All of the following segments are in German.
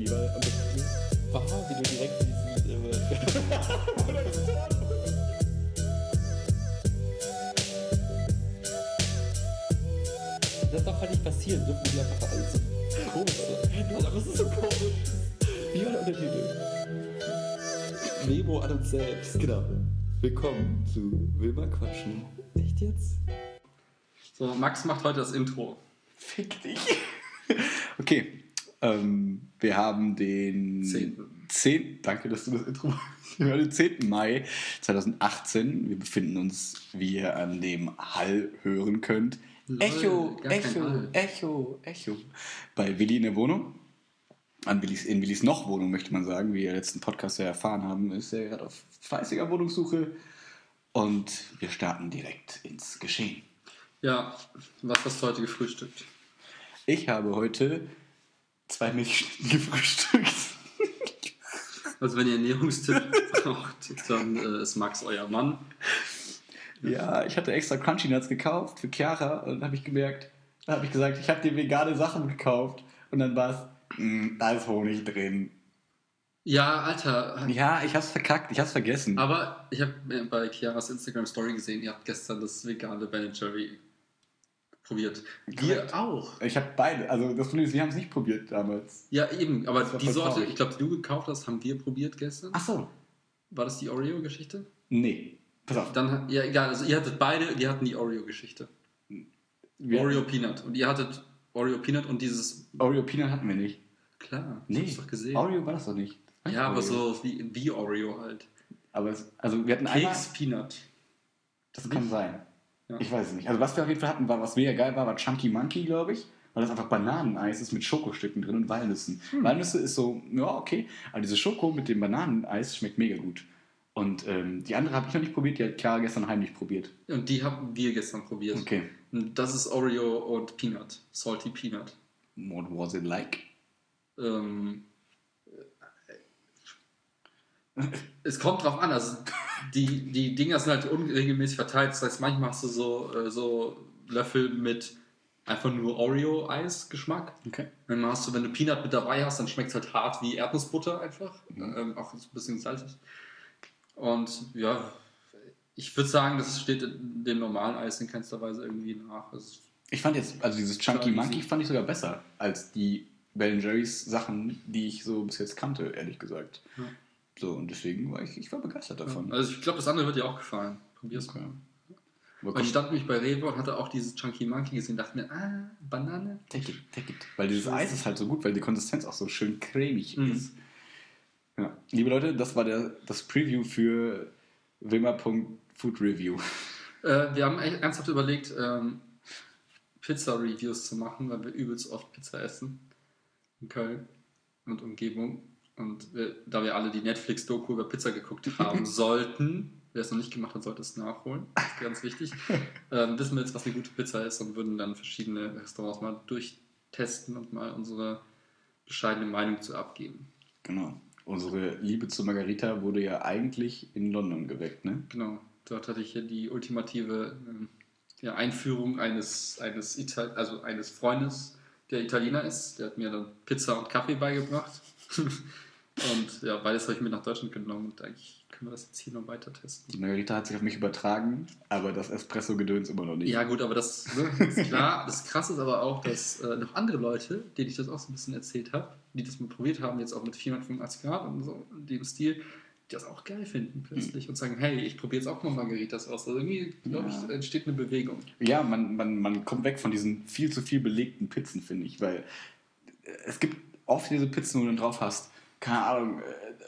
weil und das war, wie du direkt diesen. Das darf halt nicht passieren, dürfen die einfach alles so komisch sein. Aber es ist so komisch. Wie war der Untertitel? Memo an uns selbst. Genau. Willkommen zu Wilma Quatschen. Echt jetzt? So, Max macht heute das Intro. Fick dich. Okay, wir haben den 10. Danke, dass du das Intro machst. Wir haben den 10. Mai 2018. Wir befinden uns, wie ihr an dem Hall hören könnt. Lol, Echo. Bei Willi in der Wohnung. In Willis Wohnung, möchte man sagen, wie wir letzten Podcast ja erfahren haben, ist er gerade auf fleißiger Wohnungssuche. Und wir starten direkt ins Geschehen. Ja, was hast du heute gefrühstückt? Ich habe heute 2 Milchschnitten gefrühstückt. Also wenn ihr Ernährungstipp braucht, dann ist Max euer Mann. Ja, ich hatte extra Crunchy Nuts gekauft für Chiara und dann habe ich gesagt, ich habe dir vegane Sachen gekauft und dann war es, da ist Honig drin. Ja, Alter. Ja, ich hab's verkackt, ich hab's vergessen. Aber ich habe bei Chiaras Instagram-Story gesehen, ihr habt gestern das vegane Ben & Jerry probiert. Wir auch. Ich habe beide, also das Problem ist, wir haben es nicht probiert damals. Ja, eben, aber Das war die voll Sorte, traurig. ich glaube, die du gekauft hast, haben wir probiert gestern. Ach so. War das die Oreo-Geschichte? Nee. Pass auf. Dann, ja, egal, also ihr hattet beide, die hatten die Oreo-Geschichte. Oreo Peanut. Und ihr hattet Oreo Peanut und dieses... Oreo Peanut hatten wir nicht. Klar, Nee, hab's doch gesehen. Oreo war das doch nicht. Ja, aber Oreo. so wie Oreo halt. Aber also wir hatten einmal... Keks Peanut. Das kann sein. Ja. Ich weiß es nicht. Also was wir auf jeden Fall hatten, was mega geil war Chunky Monkey, glaube ich. Weil das einfach Bananeneis ist mit Schokostücken drin und Walnüssen. Walnüsse ist so, ja, okay. Aber diese Schoko mit dem Bananeneis schmeckt mega gut. Und die andere habe ich noch nicht probiert, die hat Chiara gestern heimlich probiert. Und die haben wir gestern probiert. Okay. Und das ist Oreo und Peanut. Salty Peanut. What was it like? Es kommt drauf an. Also die Dinger sind halt unregelmäßig verteilt. Das heißt, manchmal hast du so Löffel mit einfach nur Oreo-Eis-Geschmack. Okay. Dann hast du, wenn du Peanut mit dabei hast, dann schmeckt es halt hart wie Erdnussbutter einfach. Auch so ein bisschen salzig. Und ja, ich würde sagen, das steht dem normalen Eis in keinster Weise irgendwie nach. Also, Ich fand jetzt, also dieses Chunky Klar, Monkey fand ich sogar besser als die Ben Jerry's Sachen, die ich so bis jetzt kannte, ehrlich gesagt. Ja. So, und deswegen war ich war begeistert davon. also ich glaube, das andere wird dir auch gefallen. Probier's Okay. mal. Aber Und ich stand nämlich bei Rewe und hatte auch dieses Chunky Monkey gesehen und dachte mir, Banane? take it. Weil dieses Eis ist halt so gut, weil die Konsistenz auch so schön cremig ist. Ja. Liebe Leute, das war das Preview für Wilma.Food Review. Wir haben echt ernsthaft überlegt, Pizza-Reviews zu machen, weil wir übelst oft Pizza essen. In Köln und Umgebung. Und da wir alle die Netflix-Doku über Pizza geguckt haben sollten, wer es noch nicht gemacht hat, sollte es nachholen. Das ist ganz wichtig. Wissen wir jetzt, was eine gute Pizza ist und würden dann verschiedene Restaurants mal durchtesten und mal unsere bescheidene Meinung zu abgeben. Genau. Unsere Liebe zu Margarita wurde ja eigentlich in London geweckt, ne? Genau. Dort hatte ich hier die ultimative Einführung eines Freundes, der Italiener ist. Der hat mir dann Pizza und Kaffee beigebracht. Und ja, beides habe ich mit nach Deutschland genommen und eigentlich können wir das jetzt hier noch weiter testen. Die Margarita hat sich auf mich übertragen, aber das Espresso-Gedöns immer noch nicht. Ja gut, aber das ist klar. Das Krasse ist aber auch, dass noch andere Leute, denen ich das auch so ein bisschen erzählt habe, die das mal probiert haben, jetzt auch mit 485 Grad und so in dem Stil, die das auch geil finden plötzlich und sagen, hey, ich probiere jetzt auch mal Margaritas aus. Also irgendwie, glaube ich, entsteht eine Bewegung. Ja, man kommt weg von diesen viel zu viel belegten Pizzen, finde ich, weil es gibt oft diese Pizzen, wo du dann drauf hast, keine Ahnung,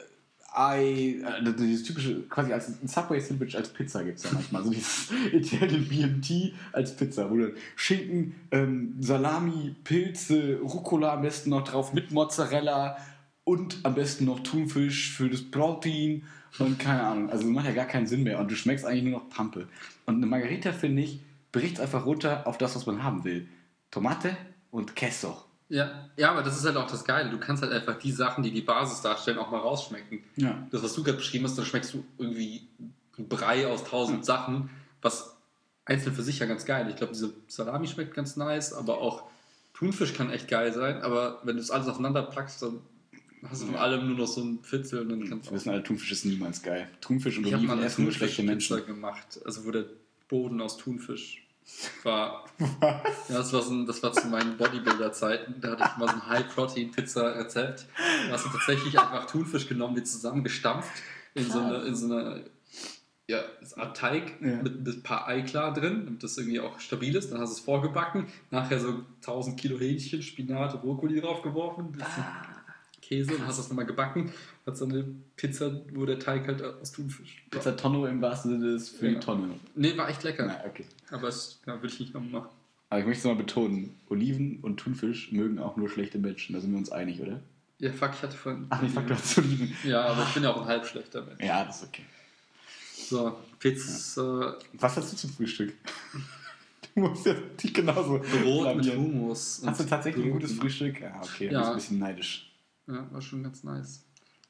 dieses typische, quasi als ein Subway-Sandwich als Pizza gibt es ja manchmal, so dieses Italian BMT als Pizza, wo dann Schinken, Salami, Pilze, Rucola am besten noch drauf mit Mozzarella und am besten noch Thunfisch für das Protein und keine Ahnung, also das macht ja gar keinen Sinn mehr und du schmeckst eigentlich nur noch Pampe. Und eine Margarita, finde ich, bricht einfach runter auf das, was man haben will. Tomate und Queso. Ja, aber das ist halt auch das Geile. Du kannst halt einfach die Sachen, die die Basis darstellen, auch mal rausschmecken. Ja. Das, was du gerade beschrieben hast, dann schmeckst du irgendwie einen Brei aus 1000 Sachen, was einzeln für sich ja ganz geil. Ich glaube, diese Salami schmeckt ganz nice, aber auch Thunfisch kann echt geil sein. Aber wenn du das alles aufeinander packst, dann Hast du von allem nur noch so ein Pfitzel und dann kannst Wir wissen alle, Thunfisch ist niemals geil. Thunfisch und Ich habe mal Oliven eine essen nur schlechte Thunfischpizza Menschen. gemacht, also wo der Boden aus Thunfisch war. Ja, das war zu meinen Bodybuilder-Zeiten. Da hatte ich mal so ein High-Protein-Pizza-Rezept. Da hast du tatsächlich einfach Thunfisch genommen, die zusammengestampft in so eine Art Teig mit ein paar Eiklar drin, damit das irgendwie auch stabil ist. Dann hast du es vorgebacken. Nachher so 1000 Kilo Hähnchen, Spinat, Brokkoli draufgeworfen, ein bisschen Käse und hast das nochmal gebacken. Hat so eine Pizza, wo der Teig halt aus Thunfisch war. Pizza Tonno im wahrsten Sinne ist für die Tonne. Nee, war echt lecker. Na, okay. Aber das würde ich nicht nochmal machen. Aber ich möchte es mal betonen, Oliven und Thunfisch mögen auch nur schlechte Menschen. Da sind wir uns einig, oder? Ja, fuck, ich hatte vorhin... Ach nee, fuck, du hast Oliven. Ja, aber ich bin ja auch ein halb schlechter Mensch. Ja, das ist okay. So, Pizza... Was hast du zum Frühstück? Du musst ja dich genauso Brot mit blamieren. Hummus. Hast du und tatsächlich ein Broten. gutes Frühstück? Ja, okay, Ja. du bist ein bisschen neidisch. Ja, war schon ganz nice.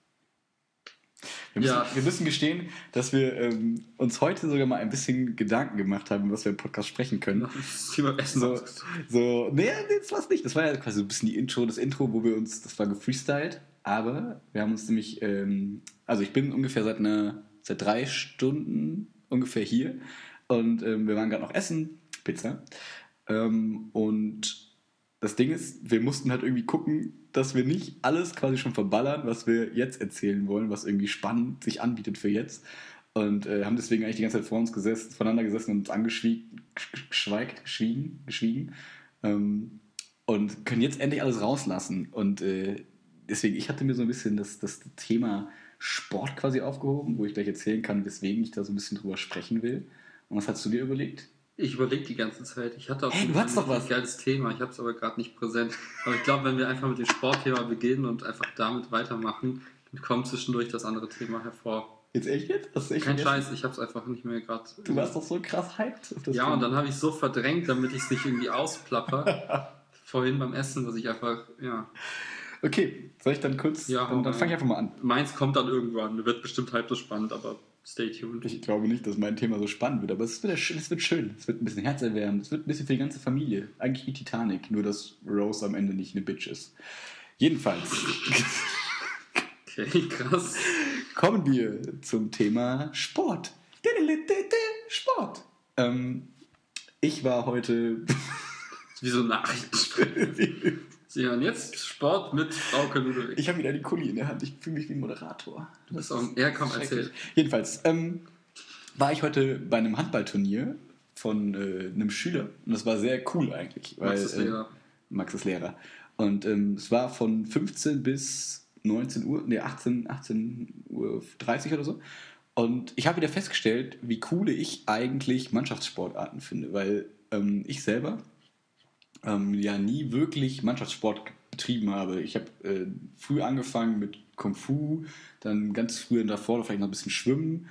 Wir müssen gestehen, dass wir uns heute sogar mal ein bisschen Gedanken gemacht haben, was wir im Podcast sprechen können. Das Thema Essen. Nee, das war's nicht. Das war ja quasi so ein bisschen das Intro, wo wir uns, das war gefreestylt, aber wir haben uns nämlich, also ich bin ungefähr seit 3 Stunden ungefähr hier und wir waren gerade noch essen, Pizza, und das Ding ist, wir mussten halt irgendwie gucken, dass wir nicht alles quasi schon verballern, was wir jetzt erzählen wollen, was irgendwie spannend sich anbietet für jetzt. Und haben deswegen eigentlich die ganze Zeit voneinander gesessen und uns geschwiegen. Und können jetzt endlich alles rauslassen. Und deswegen, ich hatte mir so ein bisschen das Thema Sport quasi aufgehoben, wo ich gleich erzählen kann, weswegen ich da so ein bisschen drüber sprechen will. Und was hast du dir überlegt? Ich überlege die ganze Zeit. Ich hatte auch Hey, du hast doch was. ein geiles Thema. Ich habe es aber gerade nicht präsent. Aber ich glaube, wenn wir einfach mit dem Sportthema beginnen und einfach damit weitermachen, dann kommt zwischendurch das andere Thema hervor. Jetzt echt jetzt? Hast du echt Kein vergessen? Scheiß, ich habe es einfach nicht mehr gerade... Du warst doch so krass hyped auf das Ja, Thema. und dann habe ich es so verdrängt, damit ich es nicht irgendwie ausplapper. Vorhin beim Essen, dass ich einfach, ja... Okay, soll ich dann kurz... Ja, dann fange ich einfach mal an. Meins kommt dann irgendwann. Wird bestimmt halb so spannend, aber stay tuned. Ich glaube nicht, dass mein Thema so spannend wird, aber es wird schön. Es wird ein bisschen herzerwärmend. Es wird ein bisschen für die ganze Familie. Eigentlich wie Titanic, nur dass Rose am Ende nicht eine Bitch ist. Jedenfalls Okay, krass. kommen wir zum Thema Sport. Sport. Ich war heute... Wie so Nachrichten. Sie hören jetzt Sport mit Frauke Ludwig. Ich habe wieder die Kuli in der Hand. Ich fühle mich wie ein Moderator. Du bist auch... Ja, komm, erzähl. Jedenfalls war ich heute bei einem Handballturnier von einem Schüler. Und das war sehr cool eigentlich. Weil, Max ist Lehrer. Max ist Lehrer. Und es war von 15 bis 19 Uhr, 18 Uhr 30 oder so. Und ich habe wieder festgestellt, wie cool ich eigentlich Mannschaftssportarten finde. Weil ich selber ja nie wirklich Mannschaftssport betrieben habe. Ich habe früh angefangen mit Kung Fu, dann ganz früh davor vielleicht noch ein bisschen Schwimmen,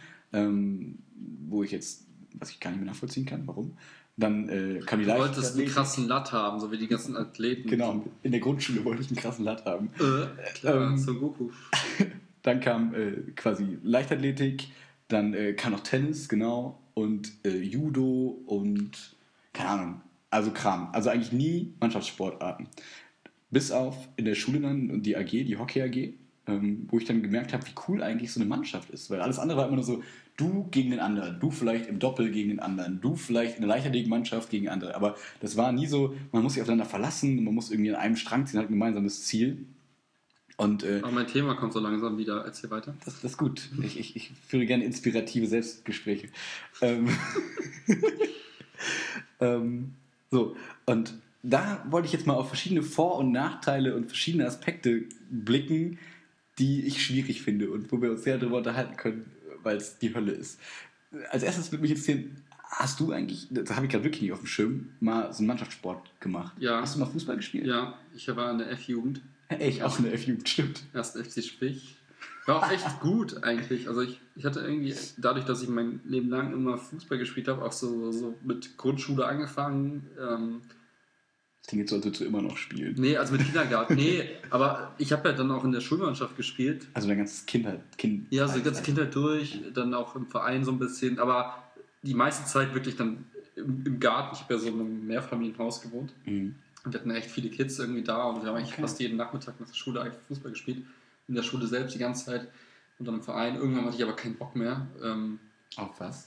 wo ich jetzt, was ich gar nicht mehr nachvollziehen kann, warum. Dann kam die Du wolltest einen Leichtathletik. krassen Latt haben, so wie die ganzen Athleten. Genau, in der Grundschule wollte ich einen krassen Latt haben. Klar, Son Goku. Dann kam quasi Leichtathletik, dann kam noch Tennis, genau, und Judo und keine Ahnung, also Kram. Also eigentlich nie Mannschaftssportarten. Bis auf in der Schule dann die AG, die Hockey AG, wo ich dann gemerkt habe, wie cool eigentlich so eine Mannschaft ist. Weil alles andere war immer nur so, du gegen den anderen, du vielleicht im Doppel gegen den anderen, du vielleicht in der Leichtathletik-Mannschaft gegen andere. Aber das war nie so, man muss sich aufeinander verlassen, man muss irgendwie an einem Strang ziehen, hat ein gemeinsames Ziel. Und, Aber mein Thema kommt so langsam wieder. Erzähl weiter. das ist gut. Ich führe gerne inspirative Selbstgespräche. So, und da wollte ich jetzt mal auf verschiedene Vor- und Nachteile und verschiedene Aspekte blicken, die ich schwierig finde und wo wir uns sehr darüber unterhalten können, weil es die Hölle ist. Als erstes würde mich interessieren, hast du eigentlich, das habe ich gerade wirklich nicht auf dem Schirm, mal so einen Mannschaftssport gemacht? Ja. Hast du mal Fußball gespielt? Ja, ich war in der F-Jugend. Ey, ich auch in der F-Jugend, stimmt. Erst FC Spich. War auch echt gut eigentlich. Also ich hatte irgendwie, dadurch, dass ich mein Leben lang immer Fußball gespielt habe, auch so mit Grundschule angefangen. Das klingt jetzt so, als würdest du immer noch spielen. Nee, also mit Kindergarten. Nee, aber ich habe ja dann auch in der Schulmannschaft gespielt. Also dein ganzes Ja, so die ganze Kindheit durch, dann auch im Verein so ein bisschen, aber die meiste Zeit wirklich dann im Garten. Ich habe ja so in einem Mehrfamilienhaus gewohnt. Mhm. Und wir hatten echt viele Kids irgendwie da und wir haben eigentlich fast jeden Nachmittag nach der Schule eigentlich Fußball gespielt. in der Schule selbst die ganze Zeit und dann im Verein. Irgendwann hatte ich aber keinen Bock mehr. Auf was?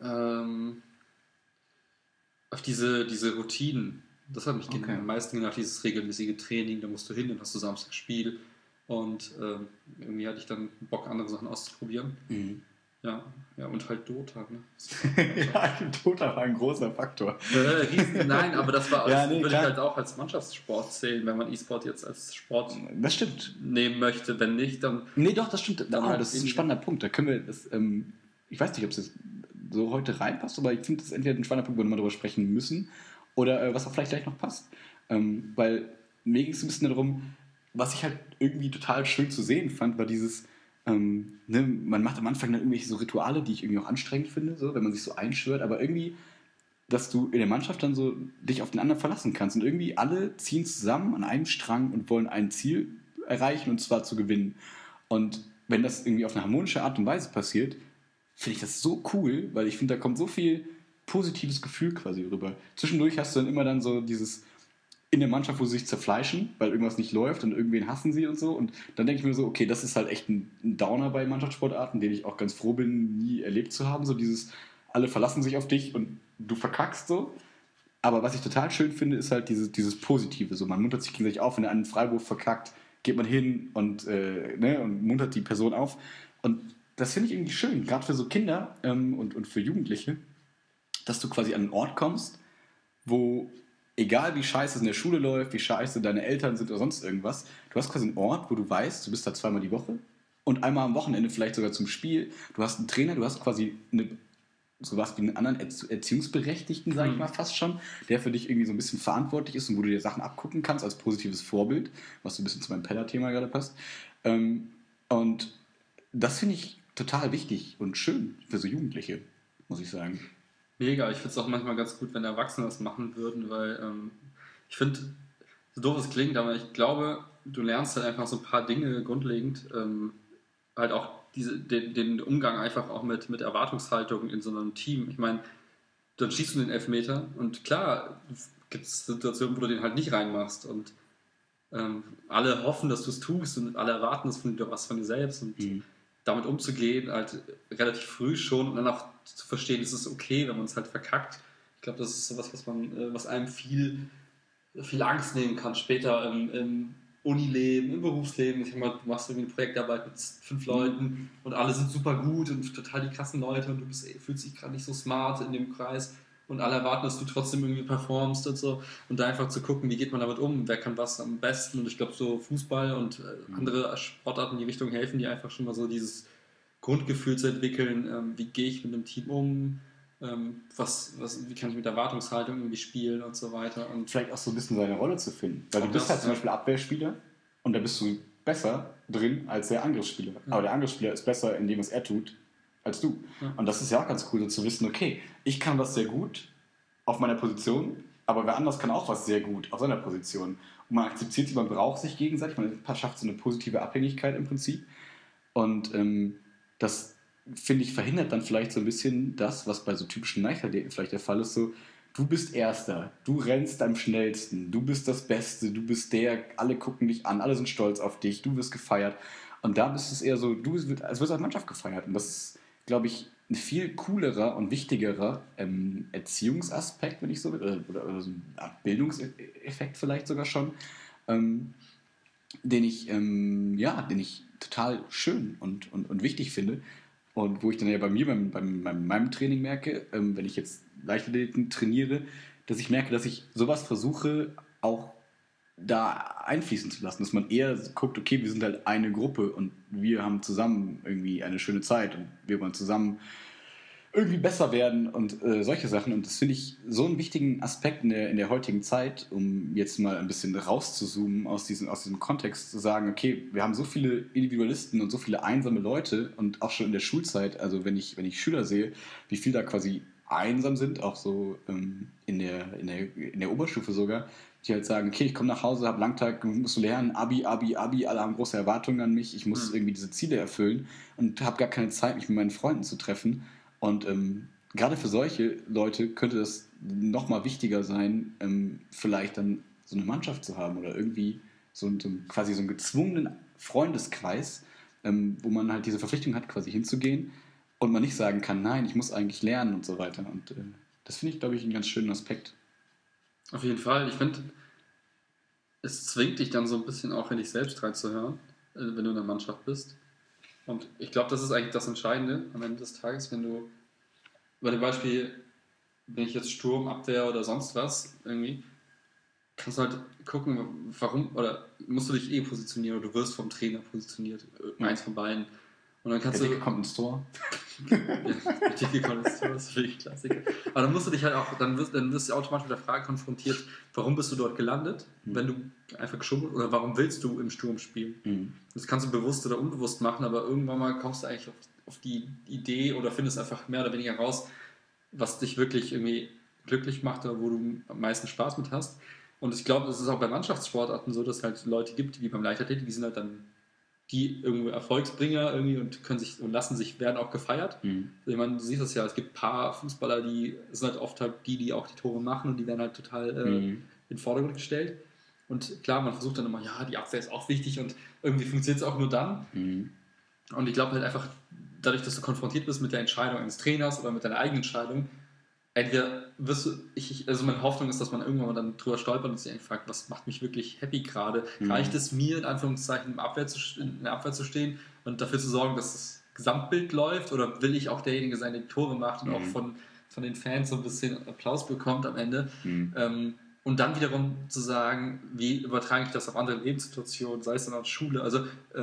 Auf diese Routinen. Das hat mich Okay. am meisten nach dieses regelmäßige Training. Da musst du hin, dann hast du Samstag Spiel. Und irgendwie hatte ich dann Bock, andere Sachen auszuprobieren. Mhm. Ja, und halt Dota. Ne? Ja, Dota war ein großer Faktor. Nein, aber das war Ja, würde ich klar. halt auch als Mannschaftssport zählen, wenn man E-Sport jetzt als Sport Das stimmt. nehmen möchte. Wenn nicht, dann Nee, doch, das stimmt. Dann halt Das ist ein irgendwie- spannender Punkt. Da können wir das, ich weiß nicht, ob es jetzt so heute reinpasst, aber ich finde, das ist entweder ein spannender Punkt, wo wir mal drüber sprechen müssen oder was auch vielleicht gleich noch passt. Weil mir ging es ein bisschen darum, was ich halt irgendwie total schön zu sehen fand, war dieses, man macht am Anfang dann irgendwelche so Rituale, die ich irgendwie auch anstrengend finde, so, wenn man sich so einschwört, aber irgendwie, dass du in der Mannschaft dann so dich auf den anderen verlassen kannst und irgendwie alle ziehen zusammen an einem Strang und wollen ein Ziel erreichen und zwar zu gewinnen. Und wenn das irgendwie auf eine harmonische Art und Weise passiert, finde ich das so cool, weil ich finde, da kommt so viel positives Gefühl quasi rüber. Zwischendurch hast du dann immer dann so dieses in der Mannschaft, wo sie sich zerfleischen, weil irgendwas nicht läuft und irgendwen hassen sie und so. Und dann denke ich mir so, okay, das ist halt echt ein Downer bei Mannschaftssportarten, den ich auch ganz froh bin, nie erlebt zu haben. So dieses, alle verlassen sich auf dich und du verkackst so. Aber was ich total schön finde, ist halt dieses Positive. So, man muntert sich gegenseitig auf, wenn er einen Freiwurf verkackt, geht man hin und muntert die Person auf. Und das finde ich irgendwie schön, gerade für so Kinder und für Jugendliche, dass du quasi an einen Ort kommst, wo, egal wie scheiße es in der Schule läuft, wie scheiße deine Eltern sind oder sonst irgendwas, du hast quasi einen Ort, wo du weißt, du bist da zweimal die Woche und einmal am Wochenende vielleicht sogar zum Spiel. Du hast einen Trainer, du hast quasi sowas wie einen anderen Erziehungsberechtigten, sage ich mal fast schon, der für dich irgendwie so ein bisschen verantwortlich ist und wo du dir Sachen abgucken kannst als positives Vorbild, was so ein bisschen zu meinem Penner-Thema gerade passt. Und das finde ich total wichtig und schön für so Jugendliche, muss ich sagen. mega. Ich finde es auch manchmal ganz gut, wenn Erwachsene das machen würden, weil ich finde, so doof es klingt, aber ich glaube, du lernst halt einfach so ein paar Dinge grundlegend, halt auch den Umgang einfach auch mit Erwartungshaltung in so einem Team. Ich meine, dann schießt du den Elfmeter und klar gibt es Situationen, wo du den halt nicht reinmachst und alle hoffen, dass du es tust und alle erwarten das von dir selbst und damit umzugehen, halt relativ früh schon und dann auch zu verstehen, es ist okay, wenn man es halt verkackt. Ich glaube, das ist sowas, was einem viel Angst nehmen kann später im Unileben, im Berufsleben. Ich sag mal, du machst irgendwie eine Projektarbeit mit 5 Leuten und alle sind super gut und total die krassen Leute und du fühlst dich gerade nicht so smart in dem Kreis und alle erwarten, dass du trotzdem irgendwie performst und so und da einfach zu gucken, wie geht man damit um, wer kann was am besten und ich glaube, so Fußball und andere Sportarten in die Richtung helfen, die einfach schon mal so dieses Grundgefühl zu entwickeln, wie gehe ich mit einem Team um, wie kann ich mit Erwartungshaltung irgendwie spielen und so weiter. Und Vielleicht auch so ein bisschen seine Rolle zu finden. Weil du Auch bist das, halt zum ja. Beispiel Abwehrspieler und da bist du besser drin als der Angriffsspieler. Aber der Angriffsspieler ist besser in dem, was er tut, als du. Ja. Und das ist ja auch ganz cool, so zu wissen, okay, ich kann was sehr gut auf meiner Position, aber wer anders kann auch was sehr gut auf seiner Position. Und man akzeptiert sich, man braucht sich gegenseitig, man schafft so eine positive Abhängigkeit im Prinzip. Und das, finde ich, verhindert dann vielleicht so ein bisschen das, was bei so typischen Leichtathleten vielleicht der Fall ist, so, du bist Erster, du rennst am schnellsten, du bist das Beste, du bist der, alle gucken dich an, alle sind stolz auf dich, du wirst gefeiert. Und da bist es eher so, als wirst du als Mannschaft gefeiert. Und das ist, glaube ich, ein viel coolerer und wichtigerer Erziehungsaspekt, wenn ich so will, oder so eine Art Bildungseffekt vielleicht sogar schon, den ich total schön und wichtig finde. Und wo ich dann ja bei mir, bei meinem Training merke, wenn ich jetzt Leichtathleten trainiere, dass ich merke, dass ich sowas versuche, auch da einfließen zu lassen. Dass man eher guckt, okay, wir sind halt eine Gruppe und wir haben zusammen irgendwie eine schöne Zeit und wir wollen zusammen irgendwie besser werden und solche Sachen. Und das finde ich so einen wichtigen Aspekt in der heutigen Zeit, um jetzt mal ein bisschen rauszuzoomen aus diesem Kontext, zu sagen, okay, wir haben so viele Individualisten und so viele einsame Leute und auch schon in der Schulzeit, also wenn ich Schüler sehe, wie viel da quasi einsam sind, auch so in der Oberstufe sogar, die halt sagen, okay, ich komme nach Hause, habe Langtag, muss lernen, Abi, alle haben große Erwartungen an mich, ich muss irgendwie diese Ziele erfüllen und habe gar keine Zeit, mich mit meinen Freunden zu treffen. Und gerade für solche Leute könnte das nochmal wichtiger sein, vielleicht dann so eine Mannschaft zu haben oder irgendwie quasi so einen gezwungenen Freundeskreis, wo man halt diese Verpflichtung hat, quasi hinzugehen und man nicht sagen kann, nein, ich muss eigentlich lernen und so weiter. Und das finde ich, glaube ich, einen ganz schönen Aspekt. Auf jeden Fall. Ich finde, es zwingt dich dann so ein bisschen auch in dich selbst reinzuhören, wenn du in der Mannschaft bist. Und ich glaube, das ist eigentlich das Entscheidende am Ende des Tages, wenn du, bei dem Beispiel, bin ich jetzt Sturm, Abwehr oder sonst was, irgendwie, kannst du halt gucken, warum, oder musst du dich positionieren oder du wirst vom Trainer positioniert, eins von beiden. Und dann kannst Der Dicke kommt ins Tor. Der Dicke kommt ins Tor, das ist wirklich Klassiker. Aber dann musst du dich halt auch, dann wirst du automatisch mit der Frage konfrontiert, warum bist du dort gelandet, wenn du einfach geschummelt, oder warum willst du im Sturm spielen? Das kannst du bewusst oder unbewusst machen, aber irgendwann mal kommst du eigentlich auf die Idee oder findest einfach mehr oder weniger raus, was dich wirklich irgendwie glücklich macht oder wo du am meisten Spaß mit hast. Und ich glaube, es ist auch bei Mannschaftssportarten so, dass es halt Leute gibt, wie beim Leichtathletik, die sind halt dann die irgendwie Erfolgsbringer irgendwie und werden auch gefeiert. Ich meine, du siehst das ja, es gibt ein paar Fußballer, die sind halt oft halt die auch die Tore machen und die werden halt total in den Vordergrund gestellt. Und klar, man versucht dann immer, ja, die Abwehr ist auch wichtig und irgendwie funktioniert es auch nur dann. Und ich glaube halt einfach, dadurch, dass du konfrontiert bist mit der Entscheidung eines Trainers oder mit deiner eigenen Entscheidung, entweder wirst du, also meine Hoffnung ist, dass man irgendwann mal dann drüber stolpert und sich eigentlich fragt, was macht mich wirklich happy gerade? Reicht es mir, in Anführungszeichen, in der Abwehr zu stehen und dafür zu sorgen, dass das Gesamtbild läuft? Oder will ich auch derjenige sein, der die Tore macht und auch von den Fans so ein bisschen Applaus bekommt am Ende? Und dann wiederum zu sagen, wie übertrage ich das auf andere Lebenssituationen, sei es dann auch Schule. Also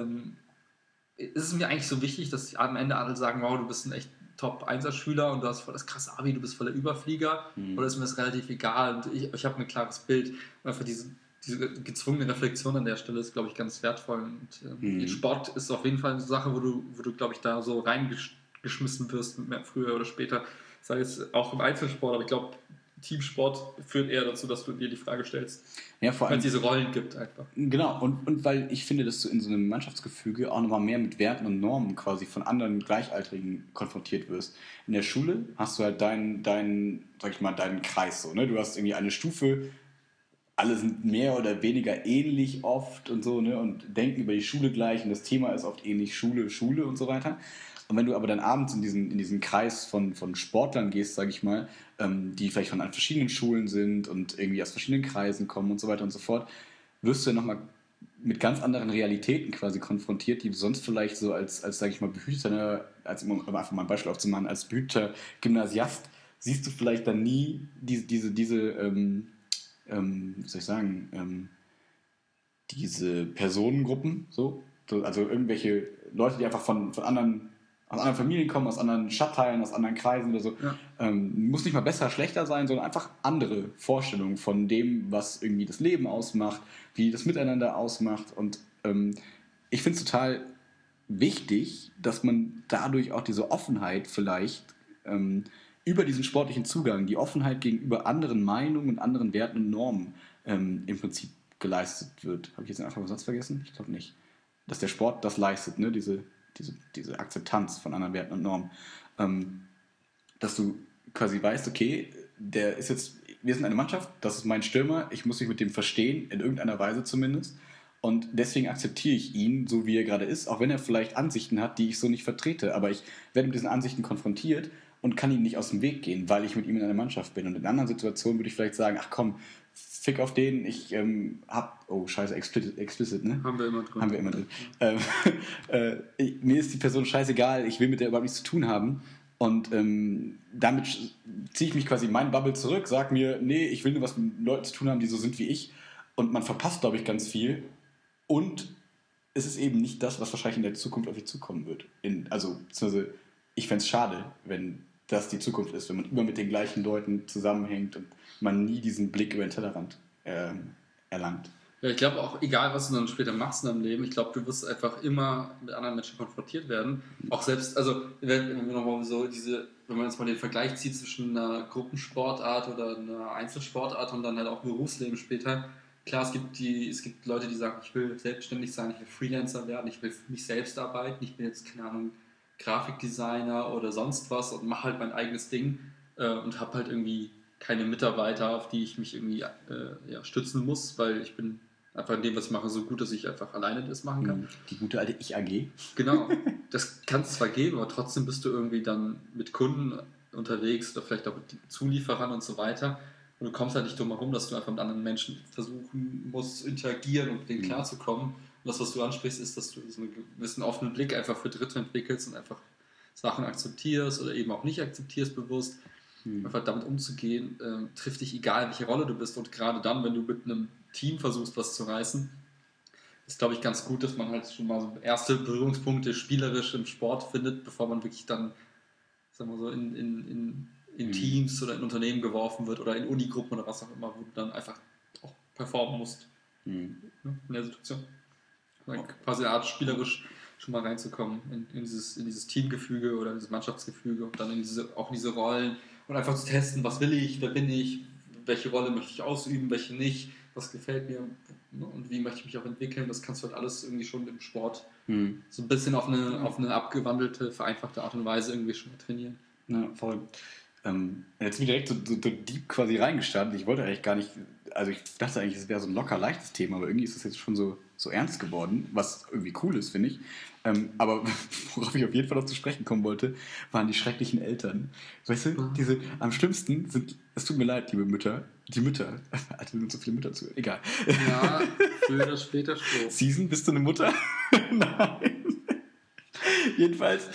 ist es mir eigentlich so wichtig, dass am Ende alle sagen, wow, du bist ein echt Top-1er-Schüler und du hast voll das krasse Abi, du bist voller Überflieger, oder ist mir das relativ egal? Und ich habe ein klares Bild. Und einfach diese gezwungene Reflexion an der Stelle ist, glaube ich, ganz wertvoll. Und Sport ist auf jeden Fall eine Sache, wo du glaube ich, da so reingeschmissen wirst, früher oder später. Sei es auch im Einzelsport, aber ich glaube, Teamsport führt eher dazu, dass du dir die Frage stellst, Ja, vor allem, weil es diese Rollen gibt einfach. Genau, und weil ich finde, dass du in so einem Mannschaftsgefüge auch nochmal mehr mit Werten und Normen quasi von anderen Gleichaltrigen konfrontiert wirst. In der Schule hast du halt deinen Kreis so, ne? Du hast irgendwie eine Stufe, alle sind mehr oder weniger ähnlich oft und so, ne? Und denken über die Schule gleich und das Thema ist oft ähnlich, Schule und so weiter. Und wenn du aber dann abends in diesen Kreis von Sportlern gehst, sage ich mal, die vielleicht von verschiedenen Schulen sind und irgendwie aus verschiedenen Kreisen kommen und so weiter und so fort, wirst du ja nochmal mit ganz anderen Realitäten quasi konfrontiert, die du sonst vielleicht so als sage ich mal, behüteter, um einfach mal ein Beispiel aufzumachen, als behüteter Gymnasiast, siehst du vielleicht dann nie diese wie soll ich sagen, diese Personengruppen, so, also irgendwelche Leute, die einfach von anderen Familien kommen, aus anderen Stadtteilen, aus anderen Kreisen oder so. Ja. Muss nicht mal besser, schlechter sein, sondern einfach andere Vorstellungen von dem, was irgendwie das Leben ausmacht, wie das Miteinander ausmacht. Und ich finde es total wichtig, dass man dadurch auch diese Offenheit vielleicht über diesen sportlichen Zugang, die Offenheit gegenüber anderen Meinungen und anderen Werten und Normen im Prinzip geleistet wird. Habe ich jetzt einfach einen Satz vergessen? Ich glaube nicht. Dass der Sport das leistet, ne? Diese Akzeptanz von anderen Werten und Normen. Dass du quasi weißt, okay, wir sind eine Mannschaft, das ist mein Stürmer, ich muss mich mit dem verstehen, in irgendeiner Weise zumindest. Und deswegen akzeptiere ich ihn, so wie er gerade ist, auch wenn er vielleicht Ansichten hat, die ich so nicht vertrete. Aber ich werde mit diesen Ansichten konfrontiert und kann ihm nicht aus dem Weg gehen, weil ich mit ihm in einer Mannschaft bin. Und in anderen Situationen würde ich vielleicht sagen, ach komm, fick auf den, ich oh scheiße, explicit, ne? Haben wir immer drin. Mir ist die Person scheißegal, ich will mit der überhaupt nichts zu tun haben. Und damit ziehe ich mich quasi in meinen Bubble zurück, sag mir, nee, ich will nur was mit Leuten zu tun haben, die so sind wie ich. Und man verpasst, glaube ich, ganz viel. Und es ist eben nicht das, was wahrscheinlich in der Zukunft auf dich zukommen wird. Beziehungsweise, ich fände es schade, wenn das die Zukunft ist, wenn man immer mit den gleichen Leuten zusammenhängt und man nie diesen Blick über den Tellerrand erlangt. Ja, ich glaube auch, egal was du dann später machst in deinem Leben, ich glaube, du wirst einfach immer mit anderen Menschen konfrontiert werden. Auch selbst, also wenn wir nochmal so wenn man jetzt mal den Vergleich zieht zwischen einer Gruppensportart oder einer Einzelsportart und dann halt auch Berufsleben später. Klar, es gibt Leute, die sagen, ich will selbstständig sein, ich will Freelancer werden, ich will für mich selbst arbeiten, ich bin jetzt, keine Ahnung, Grafikdesigner oder sonst was und mache halt mein eigenes Ding und habe halt irgendwie keine Mitarbeiter, auf die ich mich irgendwie stützen muss, weil ich bin einfach in dem, was ich mache, so gut, dass ich einfach alleine das machen kann. Die gute alte Ich-AG. Genau, das kann es zwar geben, aber trotzdem bist du irgendwie dann mit Kunden unterwegs oder vielleicht auch mit Zulieferern und so weiter. Und du kommst halt nicht drum herum, dass du einfach mit anderen Menschen versuchen musst zu interagieren und mit denen klarzukommen. Und das, was du ansprichst, ist, dass du so einen gewissen offenen Blick einfach für Dritte entwickelst und einfach Sachen akzeptierst oder eben auch nicht akzeptierst bewusst. Einfach damit umzugehen, trifft dich egal, welche Rolle du bist. Und gerade dann, wenn du mit einem Team versuchst, was zu reißen, ist, glaube ich, ganz gut, dass man halt schon mal so erste Berührungspunkte spielerisch im Sport findet, bevor man wirklich dann, sagen wir so, in Teams oder in Unternehmen geworfen wird oder in Unigruppen oder was auch immer, wo du dann einfach auch performen musst in der Situation. Quasi eine Art spielerisch schon mal reinzukommen in dieses Teamgefüge oder dieses Mannschaftsgefüge und dann in diese Rollen und einfach zu testen, was will ich, wer bin ich, welche Rolle möchte ich ausüben, welche nicht, was gefällt mir und wie möchte ich mich auch entwickeln. Das kannst du halt alles irgendwie schon im Sport so ein bisschen auf eine abgewandelte, vereinfachte Art und Weise irgendwie schon mal trainieren. Ja, voll. Jetzt bin ich direkt so deep quasi reingestartet. Ich wollte eigentlich gar nicht, also ich dachte eigentlich, es wäre so ein locker leichtes Thema, aber irgendwie ist das jetzt schon so ernst geworden, was irgendwie cool ist, finde ich. Aber worauf ich auf jeden Fall noch zu sprechen kommen wollte, waren die schrecklichen Eltern. Weißt du, diese am schlimmsten sind, es tut mir leid, liebe Mütter, die Mütter, Alter, sind so viele Mütter zu, egal. Ja, früher oder später schon. Season, bist du eine Mutter? Nein. Jedenfalls,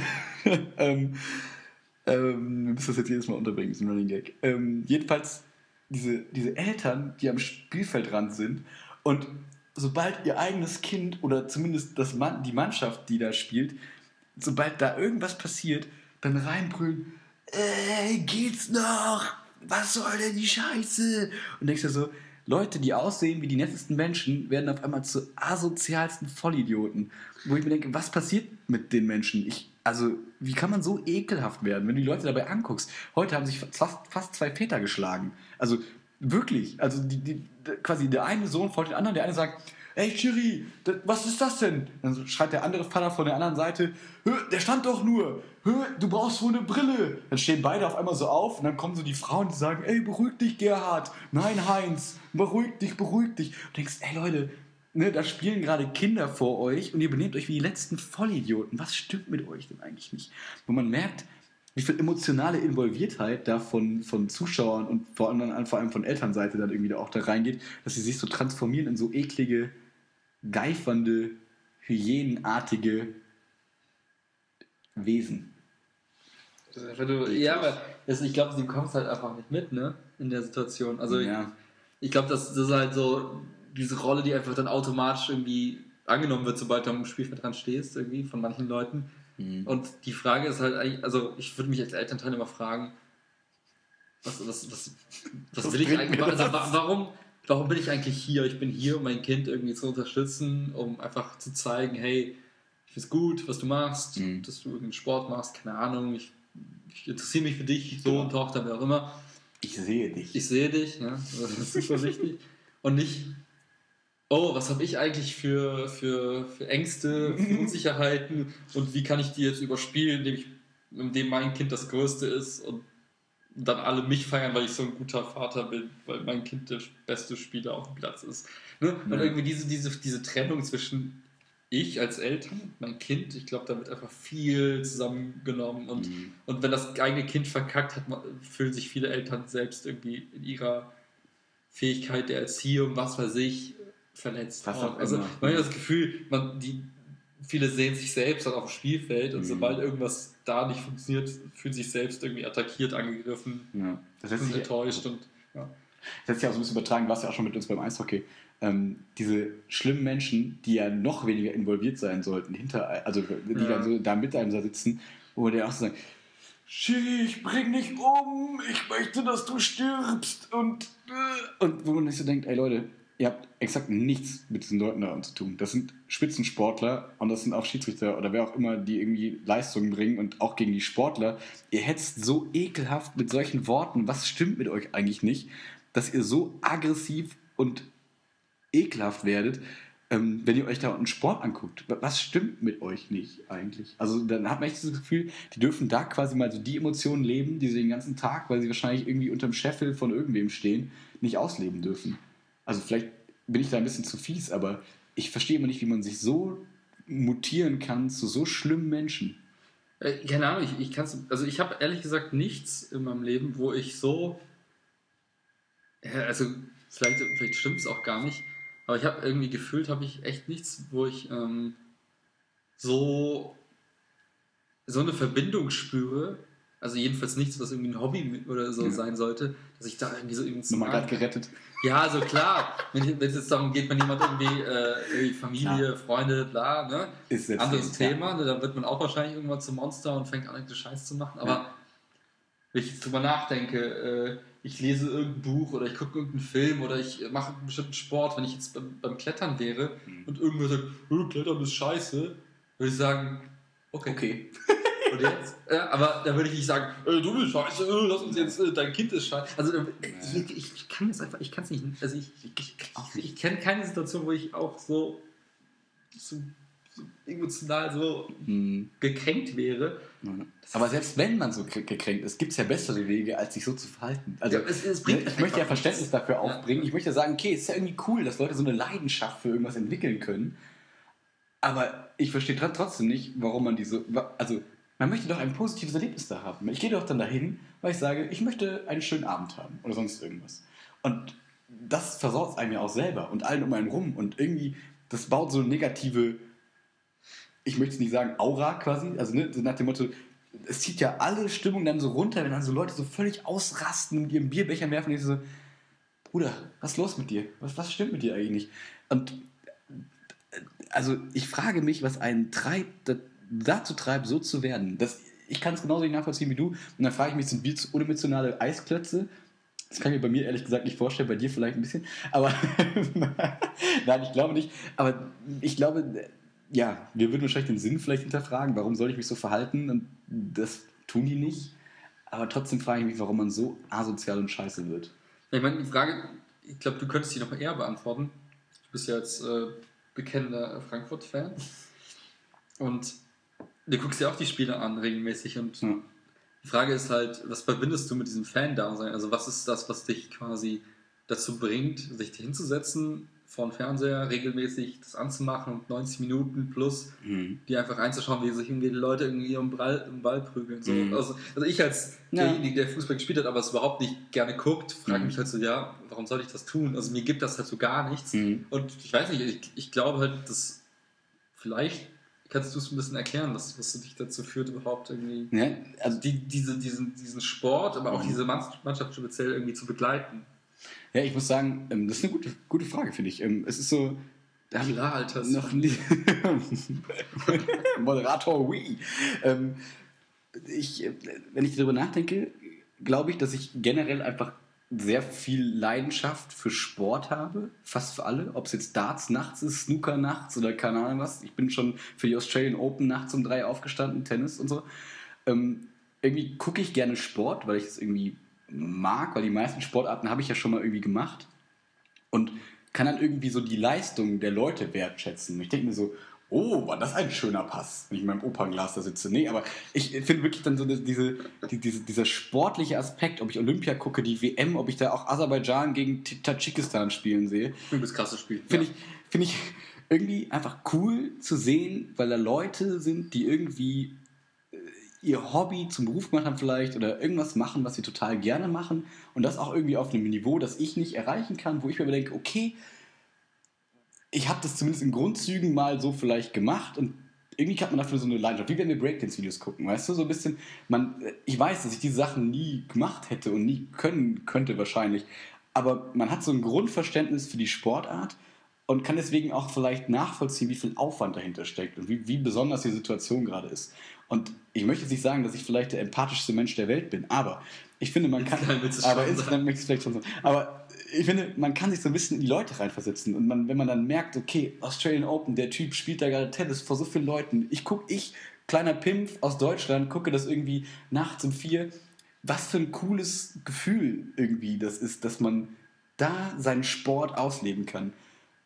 wir müssen das jetzt jedes Mal unterbringen, ist ein Running Gag. Jedenfalls diese Eltern, die am Spielfeldrand sind und sobald ihr eigenes Kind oder zumindest die Mannschaft, die da spielt, sobald da irgendwas passiert, dann reinbrüllen, geht's noch? Was soll denn die Scheiße? Und denkst dir so, Leute, die aussehen wie die nettesten Menschen, werden auf einmal zu asozialsten Vollidioten. Wo ich mir denke, was passiert mit den Menschen? Also, wie kann man so ekelhaft werden, wenn du die Leute dabei anguckst? Heute haben sich fast 2 Väter geschlagen. Also, wirklich. Also, quasi der eine Sohn folgt den anderen, der eine sagt, ey, Chiri, was ist das denn? Dann schreit der andere Vater von der anderen Seite, der stand doch nur, du brauchst wohl eine Brille. Dann stehen beide auf einmal so auf und dann kommen so die Frauen, die sagen, ey, beruhig dich, Gerhard. Nein, Heinz, beruhig dich. Du denkst, ey, Leute, ne, da spielen gerade Kinder vor euch und ihr benehmt euch wie die letzten Vollidioten. Was stimmt mit euch denn eigentlich nicht? Wo man merkt, wie viel emotionale Involviertheit da von Zuschauern und vor allem von Elternseite dann irgendwie da auch da reingeht, dass sie sich so transformieren in so eklige, geifernde, hyänenartige Wesen. Aber ich glaube, du kommst halt einfach nicht mit, ne? In der Situation. Also ich glaube, das ist halt so diese Rolle, die einfach dann automatisch irgendwie angenommen wird, sobald du am Spielfeld dran stehst, irgendwie von manchen Leuten. Und die Frage ist halt eigentlich, also ich würde mich als Elternteil immer fragen, was will ich eigentlich, also warum bin ich eigentlich hier? Ich bin hier, um mein Kind irgendwie zu unterstützen, um einfach zu zeigen, hey, ich finde es gut, was du machst, dass du irgendeinen Sport machst, keine Ahnung, ich interessiere mich für dich, Sohn, Tochter, wer auch immer. Ich sehe dich, ja, das ist super wichtig. Und nicht, oh, was habe ich eigentlich für Ängste, für Unsicherheiten und wie kann ich die jetzt überspielen, indem mein Kind das Größte ist und dann alle mich feiern, weil ich so ein guter Vater bin, weil mein Kind der beste Spieler auf dem Platz ist. Ne? Und irgendwie diese Trennung zwischen ich als Eltern und mein Kind, ich glaube, da wird einfach viel zusammengenommen und wenn das eigene Kind verkackt, fühlen sich viele Eltern selbst irgendwie in ihrer Fähigkeit der Erziehung, was weiß ich, verletzt. Also man hat das Gefühl, viele sehen sich selbst dann auf dem Spielfeld und sobald irgendwas da nicht funktioniert, fühlen sich selbst irgendwie attackiert, angegriffen, sind enttäuscht. Das lässt sich auch so ein bisschen übertragen, du warst ja auch schon mit uns beim Eishockey. Diese schlimmen Menschen, die ja noch weniger involviert sein sollten, die dann so da mit einem da sitzen, wo der auch so sagt, Schiri, ich bring dich um, ich möchte, dass du stirbst und wo man sich so denkt, ey Leute, ihr habt exakt nichts mit diesen Leuten da zu tun. Das sind Spitzensportler und das sind auch Schiedsrichter oder wer auch immer, die irgendwie Leistungen bringen und auch gegen die Sportler. Ihr hetzt so ekelhaft mit solchen Worten, was stimmt mit euch eigentlich nicht, dass ihr so aggressiv und ekelhaft werdet, wenn ihr euch da einen Sport anguckt. Was stimmt mit euch nicht eigentlich? Also dann hat man echt das Gefühl, die dürfen da quasi mal so die Emotionen leben, die sie den ganzen Tag, weil sie wahrscheinlich irgendwie unterm Scheffel von irgendwem stehen, nicht ausleben dürfen. Also vielleicht bin ich da ein bisschen zu fies, aber ich verstehe immer nicht, wie man sich so mutieren kann zu so schlimmen Menschen. Keine Ahnung, ich kann's, also ich habe ehrlich gesagt nichts in meinem Leben, wo ich so, ja, also vielleicht stimmt es auch gar nicht, aber ich habe irgendwie gefühlt, habe ich echt nichts, wo ich so eine Verbindung spüre, also jedenfalls nichts, was irgendwie ein Hobby oder so sein sollte, dass ich da irgendwie so Nochmal gerade gerettet. Ja, also klar, wenn es jetzt darum geht, wenn jemand irgendwie Familie, Freunde, bla, ne? Ist jetzt Anderes Thema, ne? Dann wird man auch wahrscheinlich irgendwann zum Monster und fängt an, irgendeinen Scheiß zu machen. Aber wenn ich jetzt drüber nachdenke, ich lese irgendein Buch oder ich gucke irgendeinen Film oder ich mache einen bestimmten Sport, wenn ich jetzt beim Klettern wäre und irgendwer sagt, Klettern ist scheiße, würde ich sagen, okay. Und jetzt? Ja, aber da würde ich nicht sagen, du bist scheiße, lass uns jetzt, dein Kind ist scheiße. Also ich kann das einfach, ich kann es nicht, also ich kenne keine Situation, wo ich auch so emotional so gekränkt wäre. Aber selbst wenn man so gekränkt ist, gibt es ja bessere Wege, als sich so zu verhalten. Also ja, es bringt ich möchte ja Verständnis dafür aufbringen. Ich möchte sagen, okay, es ist ja irgendwie cool, dass Leute so eine Leidenschaft für irgendwas entwickeln können. Aber ich verstehe trotzdem nicht, warum man also man möchte doch ein positives Erlebnis da haben. Ich gehe doch dann dahin, weil ich sage, ich möchte einen schönen Abend haben oder sonst irgendwas. Und das versaut einem ja auch selber und allen um einen rum. Und irgendwie, das baut so eine negative, ich möchte es nicht sagen, Aura quasi. Also ne, so nach dem Motto, es zieht ja alle Stimmung dann so runter, wenn dann so Leute so völlig ausrasten und ihren Bierbecher werfen und ich so, Bruder, was ist los mit dir? Was stimmt mit dir eigentlich nicht? Und also ich frage mich, was einen dazu treibt, so zu werden. Ich kann es genauso nicht nachvollziehen wie du. Und dann frage ich mich, sind wir zu unemotionale Eisklötze? Das kann ich mir bei mir ehrlich gesagt nicht vorstellen, bei dir vielleicht ein bisschen. Aber nein, ich glaube nicht. Aber ich glaube, ja, wir würden wahrscheinlich den Sinn vielleicht hinterfragen, warum soll ich mich so verhalten? Und das tun die nicht. Aber trotzdem frage ich mich, warum man so asozial und scheiße wird. Ich meine, die Frage, ich glaube, du könntest die noch eher beantworten. Du bist ja jetzt bekennender Frankfurt-Fan. Und du guckst ja auch die Spiele an, regelmäßig. Und die Frage ist halt, was verbindest du mit diesem Fan-Dasein? Also was ist das, was dich quasi dazu bringt, sich hinzusetzen vor dem Fernseher, regelmäßig das anzumachen und 90 Minuten plus, die einfach einzuschauen, wie sich irgendwie die Leute irgendwie um Ball prügeln. So. Also ich als derjenige, der Fußball gespielt hat, aber es überhaupt nicht gerne guckt, frage mich halt so, ja, warum soll ich das tun? Also mir gibt das halt so gar nichts. Und ich weiß nicht, ich glaube halt, dass vielleicht kannst du es ein bisschen erklären, was dich dazu führt, überhaupt irgendwie also diesen Sport, aber auch diese Mannschaft speziell irgendwie zu begleiten? Ja, ich muss sagen, das ist eine gute Frage, finde ich. Es ist so... Klar, Alter. Noch nie... Moderator, oui. Wenn ich darüber nachdenke, glaube ich, dass ich generell einfach sehr viel Leidenschaft für Sport habe, fast für alle, ob es jetzt Darts nachts ist, Snooker nachts oder keine Ahnung was. Ich bin schon für die Australian Open nachts um 3 aufgestanden, Tennis und so. Irgendwie gucke ich gerne Sport, weil ich es irgendwie mag, weil die meisten Sportarten habe ich ja schon mal irgendwie gemacht und kann dann irgendwie so die Leistung der Leute wertschätzen. Ich denke mir so, oh, war das ein schöner Pass, wenn ich in meinem Opernglas da sitze. Nee, aber ich finde wirklich dann so dieser sportliche Aspekt, ob ich Olympia gucke, die WM, ob ich da auch Aserbaidschan gegen Tadschikistan spielen sehe. Übelst krasses Spiel. Finde ich irgendwie einfach cool zu sehen, weil da Leute sind, die irgendwie ihr Hobby zum Beruf gemacht haben vielleicht oder irgendwas machen, was sie total gerne machen und das auch irgendwie auf einem Niveau, das ich nicht erreichen kann, wo ich mir denke, okay, ich habe das zumindest in Grundzügen mal so vielleicht gemacht und irgendwie hat man dafür so eine Leidenschaft, wie wenn wir Breakdance-Videos gucken, weißt du, so ein bisschen, ich weiß, dass ich diese Sachen nie gemacht hätte und nie können könnte wahrscheinlich, aber man hat so ein Grundverständnis für die Sportart und kann deswegen auch vielleicht nachvollziehen, wie viel Aufwand dahinter steckt und wie besonders die Situation gerade ist. Und ich möchte jetzt nicht sagen, dass ich vielleicht der empathischste Mensch der Welt bin, aber ich finde, man kann... Aber insgesamt möchte ich es vielleicht schon sagen. Aber ich finde, man kann sich so ein bisschen in die Leute reinversetzen. Und wenn man dann merkt, okay, Australian Open, der Typ spielt da gerade Tennis vor so vielen Leuten. Kleiner Pimp aus Deutschland, gucke das irgendwie nachts um 4. Was für ein cooles Gefühl irgendwie das ist, dass man da seinen Sport ausleben kann.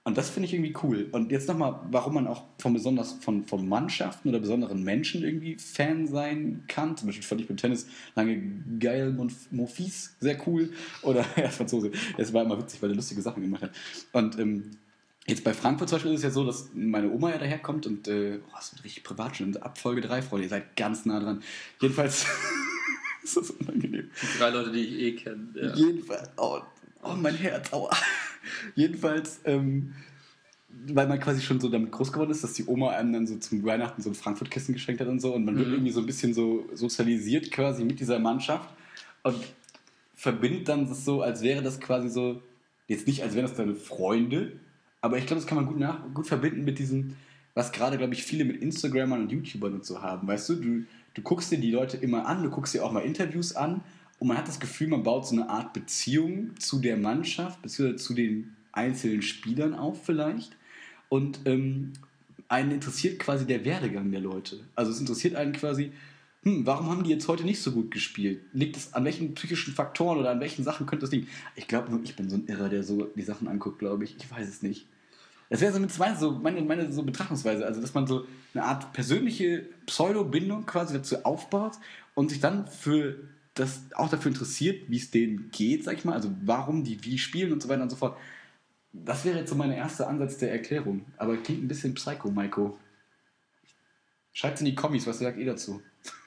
Und das finde ich irgendwie cool. Und jetzt nochmal, warum man auch von Mannschaften oder besonderen Menschen irgendwie Fan sein kann. Zum Beispiel fand ich beim Tennis lange Gael Monfils sehr cool. Oder, ja, Franzose. Es war immer witzig, weil er lustige Sachen gemacht hat. Und jetzt bei Frankfurt zum Beispiel ist es ja so, dass meine Oma ja daherkommt und, das wird richtig privat schon, ab Folge 3, Freunde, ihr seid ganz nah dran. Jedenfalls, ist das unangenehm. Die 3 Leute, die ich kenne. Ja. Jedenfalls, oh, mein Herz, aua. Jedenfalls, weil man quasi schon so damit groß geworden ist, dass die Oma einem dann so zum Weihnachten so ein Frankfurt-Kissen geschenkt hat und so und man wird irgendwie so ein bisschen so sozialisiert quasi mit dieser Mannschaft und verbindet dann das so, als wäre das quasi so, jetzt nicht, als wären das deine Freunde, aber ich glaube, das kann man gut verbinden mit diesem, was gerade, glaube ich, viele mit Instagramern und YouTubern und so haben, weißt du, du guckst dir die Leute immer an, du guckst dir auch mal Interviews an und man hat das Gefühl, man baut so eine Art Beziehung zu der Mannschaft, beziehungsweise zu den einzelnen Spielern auf vielleicht. Und einen interessiert quasi der Werdegang der Leute. Also es interessiert einen quasi, warum haben die jetzt heute nicht so gut gespielt? Liegt es an welchen psychischen Faktoren oder an welchen Sachen könnte das liegen? Ich glaube nur, ich bin so ein Irrer, der so die Sachen anguckt, glaube ich. Ich weiß es nicht. Das wäre so meine so Betrachtungsweise, also dass man so eine Art persönliche Pseudo-Bindung quasi dazu aufbaut und sich dann auch dafür interessiert, wie es denen geht, sag ich mal, also warum die wie spielen und so weiter und so fort. Das wäre jetzt so mein erster Ansatz der Erklärung, aber klingt ein bisschen Psycho, Maiko. Schreibt in die Kommis, was sagt ihr dazu?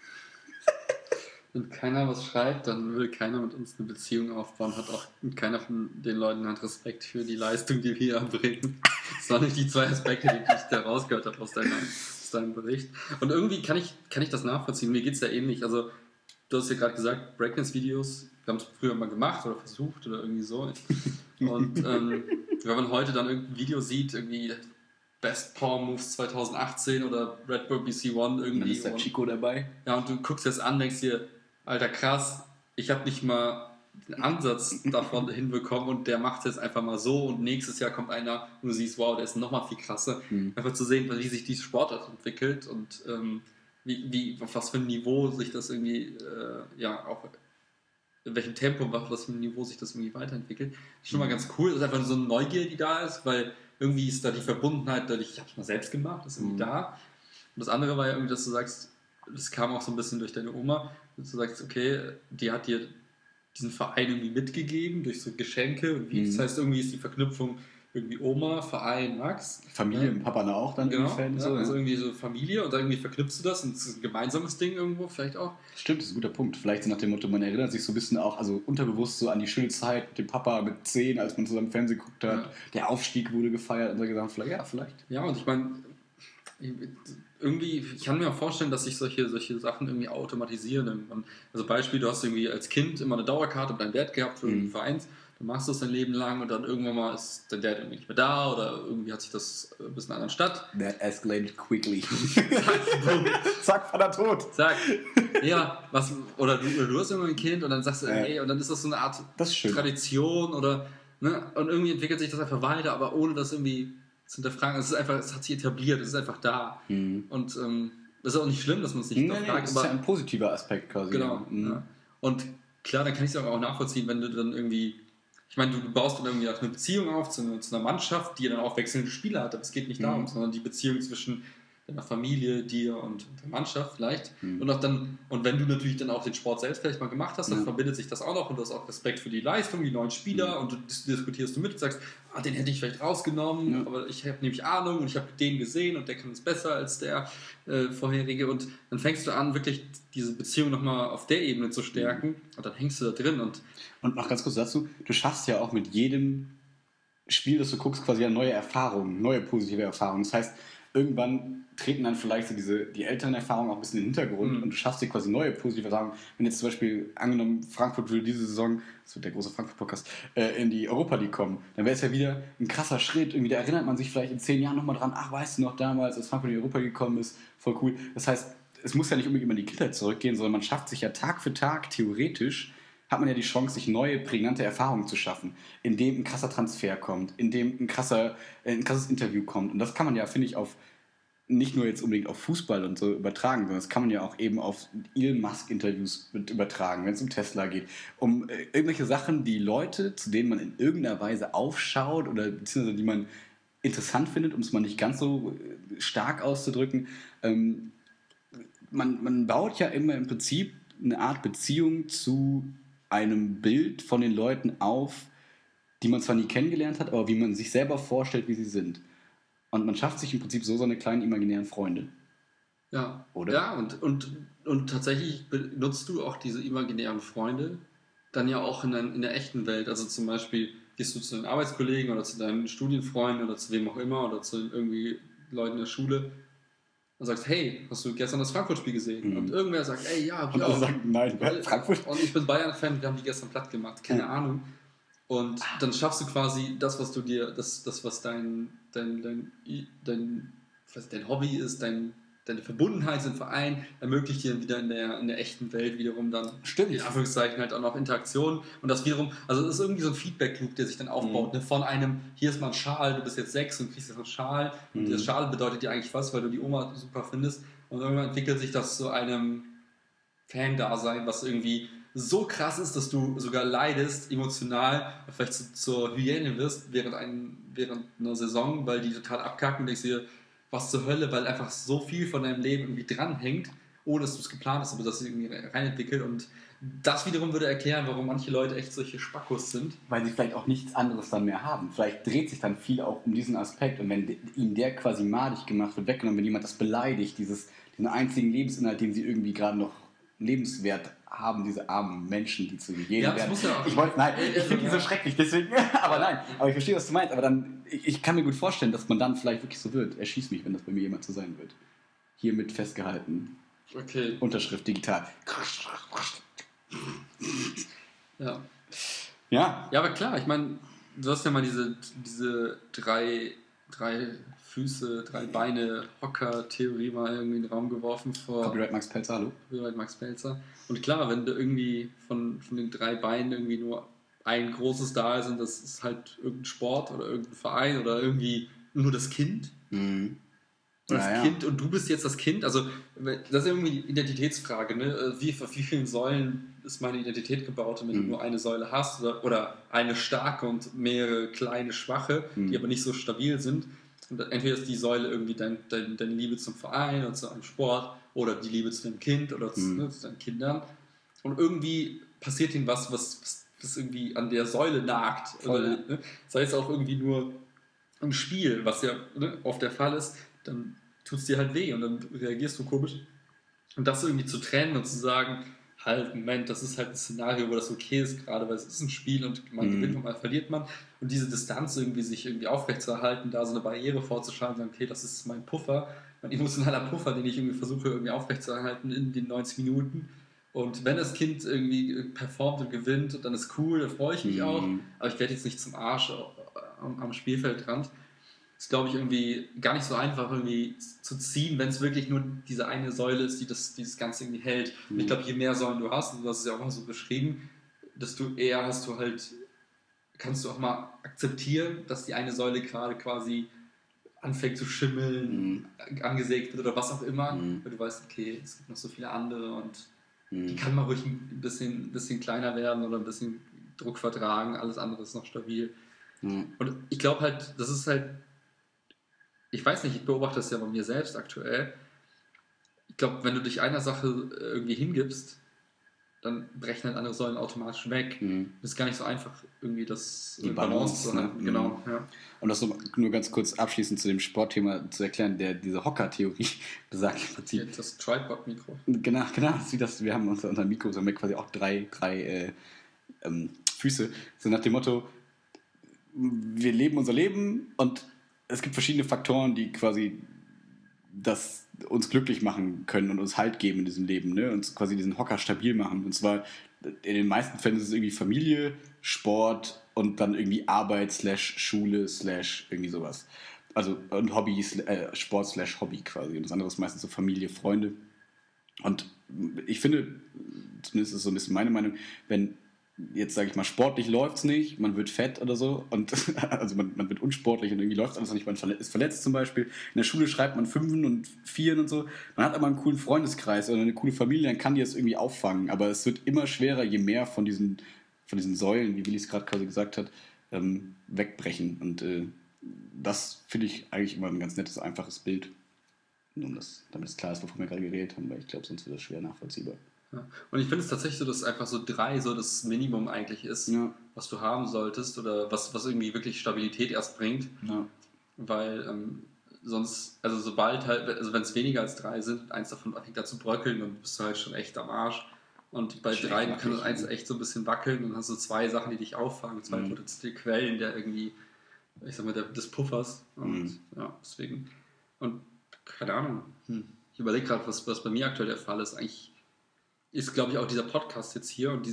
Wenn keiner was schreibt, dann will keiner mit uns eine Beziehung aufbauen, hat auch keiner von den Leuten hat Respekt für die Leistung, die wir hier erbringen. Das waren nicht die 2 Aspekte, die ich da rausgehört habe aus deinem Bericht. Und irgendwie kann ich das nachvollziehen. Mir geht es ja ähnlich. Also, du hast ja gerade gesagt, Breakdance-Videos, wir haben es früher mal gemacht oder versucht oder irgendwie so. Und wenn man heute dann irgendein Video sieht, irgendwie Best Power Moves 2018 oder Red Bull BC1 irgendwie. Dann ist der Chico dabei. Ja, und du guckst jetzt an, denkst dir, Alter, krass, ich habe nicht mal den Ansatz davon hinbekommen und der macht es jetzt einfach mal so und nächstes Jahr kommt einer und du siehst, wow, der ist nochmal viel krasser. Einfach zu sehen, wie sich diese Sportart entwickelt und auf was für ein Niveau sich das irgendwie, auch in welchem Tempo, auf was für ein Niveau sich das irgendwie weiterentwickelt. Das ist schon mal ganz cool. Das ist einfach so eine Neugier, die da ist, weil irgendwie ist da die Verbundenheit, dadurch, ich habe es mal selbst gemacht, das ist irgendwie da. Und das andere war ja irgendwie, dass du sagst, das kam auch so ein bisschen durch deine Oma, dass du sagst, okay, die hat dir diesen Verein irgendwie mitgegeben durch so Geschenke und wie. Das heißt, irgendwie ist die Verknüpfung irgendwie Oma, Verein, Max. Familie und Papa auch dann genau, Fan. So, also irgendwie so Familie und dann irgendwie verknüpfst du das und es ist ein gemeinsames Ding irgendwo vielleicht auch. Stimmt, das ist ein guter Punkt. Vielleicht so nach dem Motto, man erinnert sich so ein bisschen auch, also unterbewusst so an die schöne Zeit mit dem Papa mit 10, als man zusammen Fernsehen geguckt hat. Ja. Der Aufstieg wurde gefeiert und so gesagt, vielleicht. Ja, und ich meine, irgendwie, ich kann mir auch vorstellen, dass sich solche Sachen irgendwie automatisieren irgendwann. Also Beispiel, du hast irgendwie als Kind immer eine Dauerkarte bei deinem Dad gehabt für einen Verein, du machst das dein Leben lang und dann irgendwann mal ist dein Dad irgendwie nicht mehr da oder irgendwie hat sich das ein bisschen in einer anderen Stadt. That escalated quickly. Zack, Vater tot. Zack. Ja, oder du hast irgendwann ein Kind und dann sagst du, hey, und dann ist das so eine Art Tradition oder, ne, und irgendwie entwickelt sich das einfach weiter, aber ohne das irgendwie zu hinterfragen. Es hat sich etabliert, es ist einfach da. Und das ist auch nicht schlimm, dass man es nicht hinterfragt. Das ist ja ein positiver Aspekt quasi. Genau. Ja. Und klar, dann kann ich es auch nachvollziehen, wenn du dann irgendwie, ich meine, du baust dann irgendwie auch eine Beziehung auf zu einer Mannschaft, die dann auch wechselnde Spieler hat, aber es geht nicht darum, sondern die Beziehung zwischen deiner Familie, dir und der Mannschaft vielleicht. Und wenn du natürlich dann auch den Sport selbst vielleicht mal gemacht hast, dann verbindet sich das auch noch und du hast auch Respekt für die Leistung, die neuen Spieler und du diskutierst du mit und sagst, den hätte ich vielleicht rausgenommen, aber ich habe nämlich Ahnung und ich habe den gesehen und der kann es besser als der vorherige und dann fängst du an, wirklich diese Beziehung nochmal auf der Ebene zu stärken und dann hängst du da drin. Und noch ganz kurz dazu, du schaffst ja auch mit jedem Spiel, das du guckst, quasi ja neue Erfahrungen, neue positive Erfahrungen. Das heißt, irgendwann treten dann vielleicht so die älteren Erfahrungen auch ein bisschen in den Hintergrund und du schaffst dir quasi neue positive Erfahrungen. Wenn jetzt zum Beispiel, angenommen, Frankfurt würde diese Saison, das wird der große Frankfurt-Podcast, in die Europa League kommen, dann wäre es ja wieder ein krasser Schritt. Irgendwie, da erinnert man sich vielleicht in 10 Jahren nochmal dran, ach, weißt du noch damals, als Frankfurt in die Europa League gekommen ist, voll cool. Das heißt, es muss ja nicht unbedingt immer in die Kindheit zurückgehen, sondern man schafft sich ja Tag für Tag, theoretisch, hat man ja die Chance, sich neue, prägnante Erfahrungen zu schaffen, indem ein krasser Transfer kommt, indem ein krasses Interview kommt. Und das kann man ja, finde ich, nicht nur jetzt unbedingt auf Fußball und so übertragen, sondern das kann man ja auch eben auf Elon Musk-Interviews mit übertragen, wenn es um Tesla geht. Um irgendwelche Sachen, die Leute, zu denen man in irgendeiner Weise aufschaut oder beziehungsweise die man interessant findet, um es mal nicht ganz so stark auszudrücken, man baut ja immer im Prinzip eine Art Beziehung zu einem Bild von den Leuten auf, die man zwar nie kennengelernt hat, aber wie man sich selber vorstellt, wie sie sind. Und man schafft sich im Prinzip so seine kleinen imaginären Freunde. Ja, Oder? Ja, und tatsächlich benutzt du auch diese imaginären Freunde dann ja auch in der echten Welt. Also zum Beispiel gehst du zu deinen Arbeitskollegen oder zu deinen Studienfreunden oder zu wem auch immer oder zu irgendwie Leuten in der Schule und sagst, hey, hast du gestern das Frankfurt-Spiel gesehen? Und irgendwer sagt, ey, ja, hab ich Und alle auch. sagen, nein, Frankfurt. Und ich bin Bayern-Fan, wir haben die gestern platt gemacht, keine Ahnung. Und dann schaffst du quasi das, was du dir, das was dein Hobby ist, deine Verbundenheit zum Verein, ermöglicht dir wieder in der echten Welt wiederum dann, Stimmt. in Anführungszeichen, halt auch noch Interaktion. Und das wiederum, also das ist irgendwie so ein Feedback-Loop, der sich dann aufbaut. Ne? Von einem, hier ist mal ein Schal, du bist jetzt 6 und kriegst jetzt einen Schal. Und der Schal bedeutet dir eigentlich was, weil du die Oma super findest. Und irgendwann entwickelt sich das zu einem Fan-Dasein, was irgendwie so krass ist, dass du sogar leidest, emotional, vielleicht zur Hyäne wirst während einer Saison, weil die total abkacken und denkst dir, was zur Hölle, weil einfach so viel von deinem Leben irgendwie dranhängt, ohne dass du es geplant hast, aber dass es irgendwie reinentwickelt. Und das wiederum würde erklären, warum manche Leute echt solche Spackos sind. Weil sie vielleicht auch nichts anderes dann mehr haben. Vielleicht dreht sich dann viel auch um diesen Aspekt. Und wenn ihnen der quasi madig gemacht wird, weggenommen, wenn jemand das beleidigt, diesen einzigen Lebensinhalt, den sie irgendwie gerade noch lebenswert haben, diese armen Menschen, die zu Hyänen werden. Muss ja auch. Ich finde die so schrecklich, deswegen, aber ich verstehe, was du meinst, aber dann, ich kann mir gut vorstellen, dass man dann vielleicht wirklich so wird. Erschieß mich, wenn das bei mir jemand so sein wird. Hiermit festgehalten. Okay. Unterschrift digital. Ja. Ja. Ja, aber klar, ich meine, du hast ja mal diese drei Füße, 3 Beine, Hocker-Theorie mal irgendwie in den Raum geworfen vor Copyright Max Pelzer, hallo? Copyright Max Pelzer. Und klar, wenn du irgendwie von den 3 Beinen irgendwie nur ein großes da ist und das ist halt irgendein Sport oder irgendein Verein oder irgendwie nur das Kind. Mhm. Und das Kind und du bist jetzt das Kind. Also das ist ja irgendwie die Identitätsfrage. Ne? Auf wie vielen Säulen ist meine Identität gebaut? Und wenn du nur eine Säule hast oder eine starke und mehrere kleine schwache, die aber nicht so stabil sind, und entweder ist die Säule irgendwie deine Liebe zum Verein oder zu einem Sport oder die Liebe zu deinem Kind oder zu deinen Kindern. Und irgendwie passiert ihnen was irgendwie an der Säule nagt. Oder, ne? Sei es auch irgendwie nur ein Spiel, was ja oft der Fall ist, dann tut es dir halt weh und dann reagierst du komisch. Und das irgendwie zu trennen und zu sagen, halt, Moment, das ist halt ein Szenario, wo das okay ist gerade, weil es ist ein Spiel und man gewinnt und mal verliert man. Und diese Distanz sich irgendwie aufrechtzuerhalten, da so eine Barriere vorzuschlagen und sagen, okay, das ist mein Puffer, mein emotionaler Puffer, den ich irgendwie versuche irgendwie aufrechtzuerhalten in den 90 Minuten. Und wenn das Kind irgendwie performt und gewinnt, dann ist cool, da freue ich mich auch, aber ich werde jetzt nicht zum Arsch am Spielfeldrand. Ist, glaube ich, irgendwie gar nicht so einfach irgendwie zu ziehen, wenn es wirklich nur diese eine Säule ist, die dieses Ganze irgendwie hält. Und ich glaube, je mehr Säulen du hast, und du hast es ja auch mal so beschrieben, desto eher kannst du auch mal akzeptieren, dass die eine Säule gerade quasi anfängt zu schimmeln, angesägt wird oder was auch immer, weil du weißt, okay, es gibt noch so viele andere und die kann mal ruhig ein bisschen kleiner werden oder ein bisschen Druck vertragen, alles andere ist noch stabil. Und ich glaube halt, das ist halt, ich weiß nicht, ich beobachte das ja bei mir selbst aktuell. Ich glaube, wenn du dich einer Sache irgendwie hingibst, dann brechen halt andere Säulen automatisch weg. Das ist gar nicht so einfach, irgendwie die Balance zu halten. Genau, ja. Und das nur ganz kurz abschließend zu dem Sportthema zu erklären, diese Hocker-Theorie besagt im Prinzip. Das Tripod-Mikro. Genau, wir haben unser Mikro, haben wir quasi auch drei Füße. So nach dem Motto, wir leben unser Leben und es gibt verschiedene Faktoren, die quasi das uns glücklich machen können und uns Halt geben in diesem Leben, ne? Und quasi diesen Hocker stabil machen. Und zwar in den meisten Fällen ist es irgendwie Familie, Sport und dann irgendwie Arbeit / Schule / irgendwie sowas. Also ein Hobby, Sport / Hobby quasi. Und das andere ist meistens so Familie, Freunde. Und ich finde, zumindest ist so ein bisschen meine Meinung, wenn jetzt, sage ich mal, sportlich läuft es nicht, man wird fett oder so, und also man wird unsportlich und irgendwie läuft alles nicht, man ist verletzt zum Beispiel. In der Schule schreibt man 5 und 4 und so. Man hat aber einen coolen Freundeskreis oder eine coole Familie, dann kann die das irgendwie auffangen. Aber es wird immer schwerer, je mehr von diesen Säulen, wie Willi es gerade quasi gesagt hat, wegbrechen. Und das finde ich eigentlich immer ein ganz nettes, einfaches Bild. Damit es klar ist, wovon wir gerade geredet haben, weil ich glaube, sonst wird das schwer nachvollziehbar. Ja. Und ich finde es tatsächlich so, dass einfach so 3 so das Minimum eigentlich ist, was du haben solltest oder was irgendwie wirklich Stabilität erst bringt. Ja. Weil sonst, also sobald halt, also wenn es weniger als 3 sind, eins davon fängt an zu bröckeln, dann bist du halt schon echt am Arsch. Und bei 3 kann das eins echt so ein bisschen wackeln und hast so 2 Sachen, die dich auffangen, 2 potenzielle Quellen der irgendwie, ich sag mal, des Puffers. Und ja, deswegen. Und keine Ahnung. Ich überlege gerade, was bei mir aktuell der Fall ist. Eigentlich ist, glaube ich, auch dieser Podcast jetzt hier und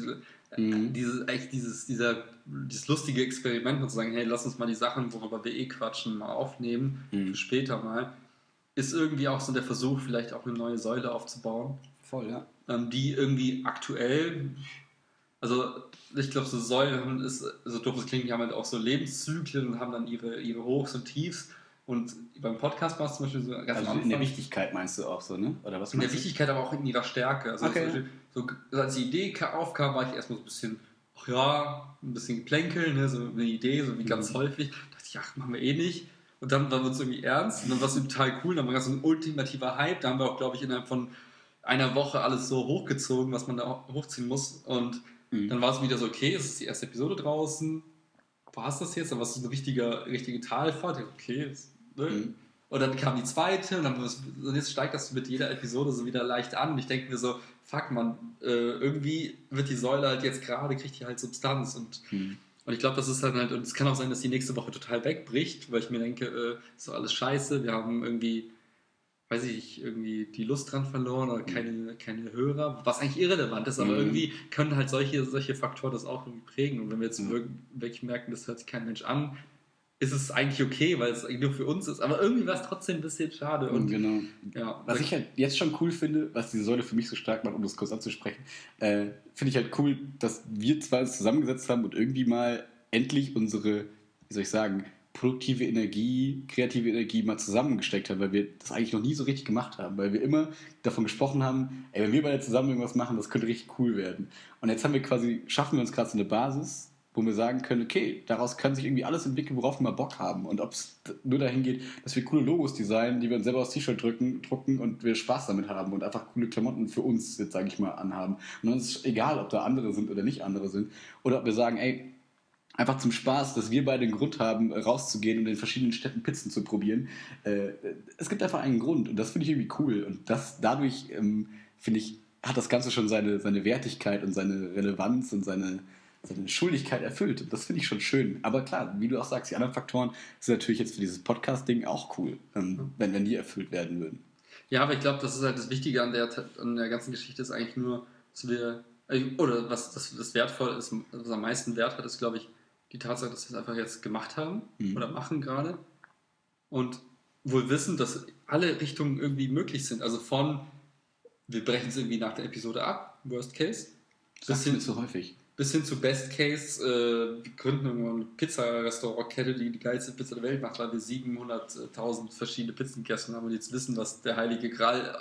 dieses lustige Experiment und zu sagen, hey, lass uns mal die Sachen, worüber wir quatschen, mal aufnehmen, für später mal, ist irgendwie auch so der Versuch, vielleicht auch eine neue Säule aufzubauen. Voll, ja. Die irgendwie aktuell, also ich glaube, so Säulen ist, so doof es klingt, die haben halt auch so Lebenszyklen und haben dann ihre Hochs und Tiefs. Und beim Podcast war es zum Beispiel so ganz also in der Wichtigkeit meinst du auch so, ne? Oder was? In der Wichtigkeit, aber auch in ihrer Stärke. Also okay. Zum Beispiel, so, als die Idee aufkam, war ich erstmal so ein bisschen, ach ja, ein bisschen geplänkeln, ne? So eine Idee, so wie ganz häufig. Da dachte ich, ach, machen wir eh nicht. Und dann war es irgendwie ernst und dann war es total cool. Dann war das so ein ultimativer Hype. Da haben wir auch, glaube ich, innerhalb von einer Woche alles so hochgezogen, was man da hochziehen muss. Und dann war es wieder so, okay, es ist die erste Episode draußen. War es das jetzt? Dann war es so eine richtige Talfahrt. Okay, und dann kam die zweite und jetzt steigt das mit jeder Episode so wieder leicht an und ich denke mir so, fuck man, irgendwie wird die Säule halt jetzt gerade, kriegt die halt Substanz und ich glaube, das ist halt, und es kann auch sein, dass die nächste Woche total wegbricht, weil ich mir denke, ist doch alles scheiße, wir haben irgendwie, weiß ich nicht, irgendwie die Lust dran verloren oder keine Hörer, was eigentlich irrelevant ist, aber irgendwie können halt solche Faktoren das auch irgendwie prägen und wenn wir jetzt wirklich merken, das hört sich kein Mensch an, ist es eigentlich okay, weil es nur für uns ist, aber irgendwie war es trotzdem ein bisschen schade. Und, genau. Ja, was ich halt jetzt schon cool finde, was diese Säule für mich so stark macht, um das kurz anzusprechen, finde ich halt cool, dass wir zwei uns zusammengesetzt haben und irgendwie mal endlich unsere, wie soll ich sagen, produktive Energie, kreative Energie mal zusammengesteckt haben, weil wir das eigentlich noch nie so richtig gemacht haben, weil wir immer davon gesprochen haben, ey, wenn wir beide zusammen irgendwas machen, das könnte richtig cool werden. Und jetzt schaffen wir uns gerade so eine Basis, wo wir sagen können, okay, daraus kann sich irgendwie alles entwickeln, worauf wir mal Bock haben. Und ob es nur dahin geht, dass wir coole Logos designen, die wir uns selber aufs T-Shirt drucken und wir Spaß damit haben und einfach coole Klamotten für uns, jetzt sage ich mal, anhaben. Und uns ist egal, ob da andere sind oder nicht andere sind. Oder ob wir sagen, ey, einfach zum Spaß, dass wir beide einen Grund haben, rauszugehen und in verschiedenen Städten Pizzen zu probieren. Es gibt einfach einen Grund und das finde ich irgendwie cool. Und dadurch, finde ich, hat das Ganze schon seine Wertigkeit und seine Relevanz und seine Schuldigkeit erfüllt. Und das finde ich schon schön. Aber klar, wie du auch sagst, die anderen Faktoren sind natürlich jetzt für dieses Podcast-Ding auch cool, wenn die erfüllt werden würden. Ja, aber ich glaube, das ist halt das Wichtige an der ganzen Geschichte ist eigentlich nur, dass wir, oder was das wertvoll ist, was am meisten Wert hat, ist, glaube ich, die Tatsache, dass wir es einfach jetzt gemacht haben oder machen gerade und wohl wissen, dass alle Richtungen irgendwie möglich sind. Also wir brechen es irgendwie nach der Episode ab, Worst Case, Das ist nicht so häufig. bis hin zu Best Case, wir gründen eine Pizza-Restaurantkette, die geilste Pizza der Welt macht, weil wir 700.000 verschiedene Pizzenkästen haben und jetzt wissen, was der heilige Gral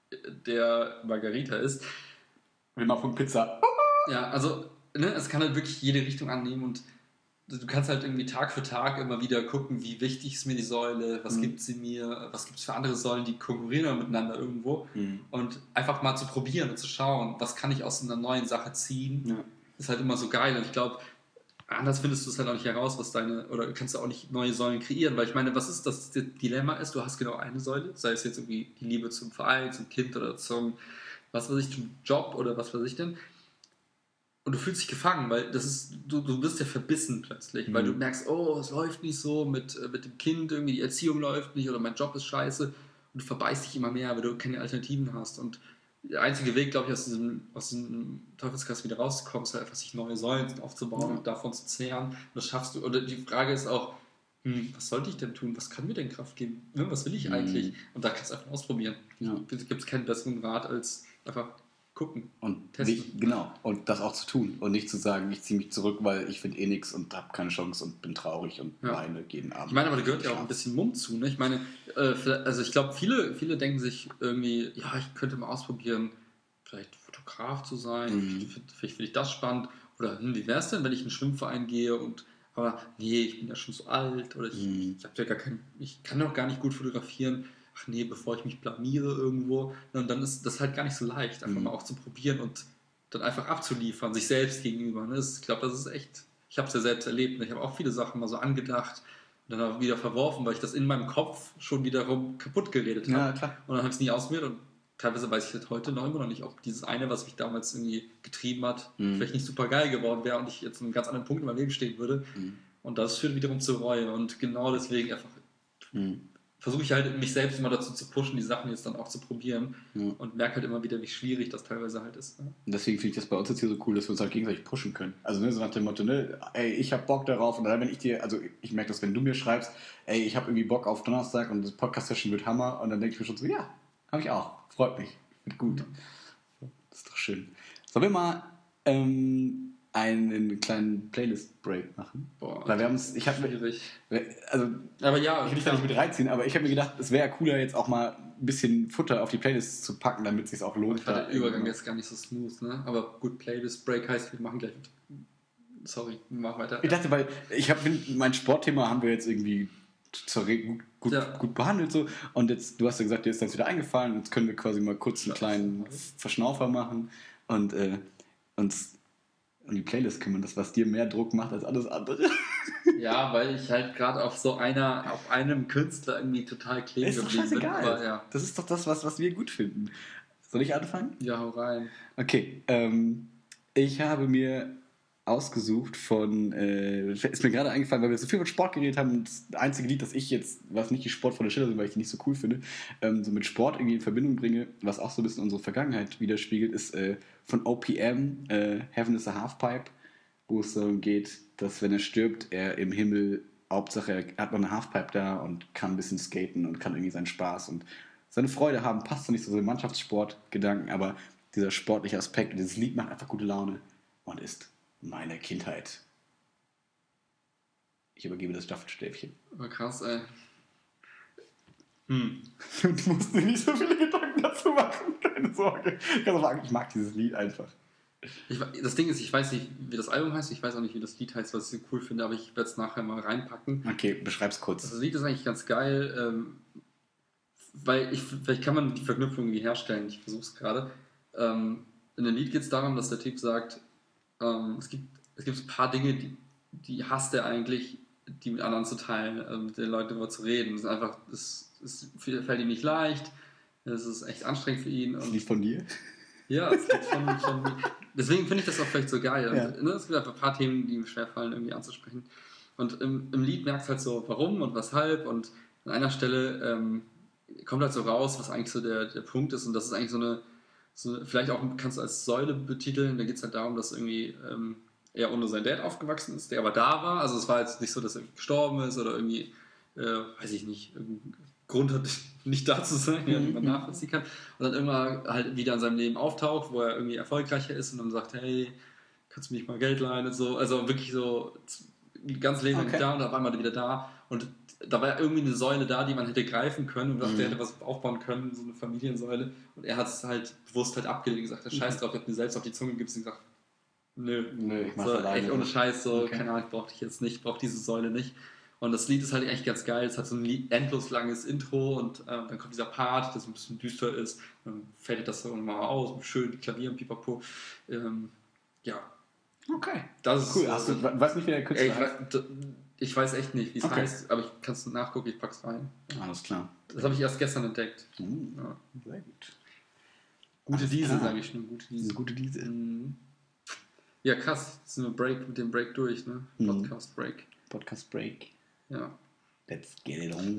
der Margarita ist. Wir machen Pizza. Ja, also es kann halt wirklich jede Richtung annehmen und du kannst halt irgendwie Tag für Tag immer wieder gucken, wie wichtig ist mir die Säule, was gibt sie mir, was gibt es für andere Säulen, die konkurrieren miteinander irgendwo und einfach mal zu probieren und zu schauen, was kann ich aus einer neuen Sache ziehen, ist halt immer so geil und ich glaube, anders findest du es halt auch nicht heraus, oder kannst du auch nicht neue Säulen kreieren, weil ich meine, was ist das Dilemma ist, du hast genau eine Säule, sei es jetzt irgendwie die Liebe zum Verein, zum Kind oder zum zum Job oder was weiß ich denn. Und du fühlst dich gefangen, weil du bist ja verbissen plötzlich, weil du merkst, oh, es läuft nicht so mit dem Kind, irgendwie die Erziehung läuft nicht oder mein Job ist scheiße und du verbeißt dich immer mehr, weil du keine Alternativen hast. Und der einzige Weg, glaube ich, aus diesem Teufelskreis wieder rauszukommen, ist halt einfach, sich neue Säulen aufzubauen und davon zu zehren. Und das schaffst du. Oder die Frage ist auch, was sollte ich denn tun? Was kann mir denn Kraft geben? Was will ich eigentlich? Und da kannst du einfach ausprobieren. Ja. Da gibt es keinen besseren Rat, als einfach gucken und testen. Genau, und das auch zu tun und nicht zu sagen, ich ziehe mich zurück, weil ich finde eh nichts und habe keine Chance und bin traurig und weine jeden Abend. Ich meine, aber da gehört ja auch ein bisschen Mumm zu. Ne? Ich meine, also ich glaube, viele denken sich irgendwie, ja, ich könnte mal ausprobieren, vielleicht Fotograf zu sein, vielleicht finde ich das spannend oder wie wäre es denn, wenn ich in einen Schwimmverein gehe und Aber nee, ich bin ja schon so alt oder ich habe ja gar kein, ich kann doch gar nicht gut fotografieren. Ach nee, bevor ich mich blamiere irgendwo. Und dann ist das halt gar nicht so leicht, einfach mal auch zu probieren und dann einfach abzuliefern, sich selbst gegenüber. Ne? Ich glaube, das ist echt, ich habe es ja selbst erlebt. Ne? Ich habe auch viele Sachen mal so angedacht und dann auch wieder verworfen, weil ich das in meinem Kopf schon wiederum kaputt geredet habe. Ja, klar. Und dann habe ich es nie ausprobiert und teilweise weiß ich halt heute noch immer noch nicht, ob dieses eine, was mich damals irgendwie getrieben hat, vielleicht nicht super geil geworden wäre und ich jetzt an einem ganz anderen Punkt in meinem Leben stehen würde. Und das führt wiederum zur Reue. Und genau deswegen einfach versuche ich halt, mich selbst immer dazu zu pushen, die Sachen jetzt dann auch zu probieren. Und merke halt immer wieder, wie schwierig das teilweise halt ist. Ne? Und deswegen finde ich das bei uns jetzt hier so cool, dass wir uns halt gegenseitig pushen können. Also ne, so nach dem Motto, ne, ey, ich habe Bock darauf. Und dann, wenn ich dir, also ich merke das, wenn du mir schreibst, ey, ich habe irgendwie Bock auf Donnerstag und das Podcast-Session wird Hammer. Und dann denke ich mir schon so, ja, habe ich auch. Freut mich. Wird gut. Das ist doch schön. Sollen wir mal einen kleinen Playlist-Break machen? Boah, weil wir haben es, schwierig. Also, Aber ja, ich will dich da nicht mit reinziehen, aber ich habe mir gedacht, es wäre cooler, jetzt auch mal ein bisschen Futter auf die Playlist zu packen, damit es sich auch lohnt. ich fand den Übergang jetzt gar nicht so smooth, ne? Aber gut, Playlist Break heißt, wir machen gleich. Sorry, mach weiter. Ich dachte, weil mein Sportthema haben wir jetzt irgendwie gut behandelt so und jetzt, du hast ja gesagt, dir ist das wieder eingefallen, jetzt können wir quasi mal kurz einen kleinen Verschnaufer machen und uns um die Playlist kümmern, das was dir mehr Druck macht als alles andere. Ja, weil ich halt gerade auf einem Künstler irgendwie total kleben Ist doch geblieben bin. scheißegal. Aber, ja. Das ist doch das, was wir gut finden. Soll ich anfangen? Ja, hau rein. Okay, ich habe mir ausgesucht von, ist mir gerade eingefallen, weil wir so viel mit Sport geredet haben und das einzige Lied, das ich jetzt, was nicht die Sportvolle Schiller sind, weil ich die nicht so cool finde, so mit Sport irgendwie in Verbindung bringe, was auch so ein bisschen unsere Vergangenheit widerspiegelt, ist von OPM, Heaven is a Halfpipe, wo es darum geht, dass wenn er stirbt, er im Himmel, Hauptsache er hat noch eine Halfpipe da und kann ein bisschen skaten und kann irgendwie seinen Spaß und seine Freude haben, passt zwar nicht so zu den Mannschaftssportgedanken, aber dieser sportliche Aspekt, dieses Lied macht einfach gute Laune und ist meine Kindheit. Ich übergebe das Staffelstäbchen. Aber krass, ey. Du musst dir nicht so viele Gedanken dazu machen, keine Sorge. Ich kann sagen, ich mag dieses Lied einfach. Das Ding ist, ich weiß nicht, wie das Album heißt, ich weiß auch nicht, wie das Lied heißt, was ich so cool finde, aber ich werde es nachher mal reinpacken. Okay, beschreib's kurz. Das Lied ist eigentlich ganz geil, weil vielleicht kann man die Verknüpfung irgendwie herstellen, ich versuche es gerade. In dem Lied geht es darum, dass der Typ sagt, es gibt ein paar Dinge, die hasst er eigentlich, die mit anderen zu teilen, mit den Leuten darüber zu reden. Das ist einfach, es fällt ihm nicht leicht, es ist echt anstrengend für ihn. Das Lied von dir? Ja, es gibt schon deswegen finde ich das auch vielleicht so geil. Ja. Und, ne, es gibt einfach ein paar Themen, die mir schwerfallen, irgendwie anzusprechen. Und im Lied merkst du halt so, warum und weshalb. Und an einer Stelle kommt halt so raus, was eigentlich so der Punkt ist. Und das ist eigentlich vielleicht auch kannst du als Säule betiteln. Da geht es halt darum, dass irgendwie er ohne seinen Dad aufgewachsen ist, der aber da war. Also es war jetzt nicht so, dass er gestorben ist oder irgendwie, weiß ich nicht, irgendeinen Grund hat, nicht da zu sein, den man nachvollziehen kann. Und dann irgendwann halt wieder in seinem Leben auftaucht, wo er irgendwie erfolgreicher ist und dann sagt, hey, kannst du mir nicht mal Geld leihen und so. Also wirklich so ganz Leben nicht da und auf einmal wieder da. Und da war irgendwie eine Säule da, die man hätte greifen können und dachte, er hätte was aufbauen können, so eine Familiensäule. Und er hat es halt bewusst halt abgelehnt und gesagt, scheiß drauf, ich hab mir selbst auf die Zunge gegeben und gesagt, nö, ich mach's so, alleine. echt ohne Scheiß, so, keine Ahnung, ich brauche dich jetzt nicht, ich brauche diese Säule nicht. Und das Lied ist halt echt ganz geil, es hat so ein endlos langes Intro und dann kommt dieser Part, das ein bisschen düster ist, dann fällt das so mal aus, schön Klavier und Pipapo. Ja. Okay. Das ist cool. Du weißt nicht, wie der Künstler heißt? Ich weiß echt nicht, wie es heißt, aber ich kann es nachgucken, ich pack's rein. Alles klar. Das habe ich erst gestern entdeckt. Ja. Sehr gut. Gute Diese, sage ich schon. Gute Diese. Gute Diese. Ja, krass. Jetzt sind wir mit dem Break durch, ne? Podcast Break. Podcast Break. Ja. Let's get it on.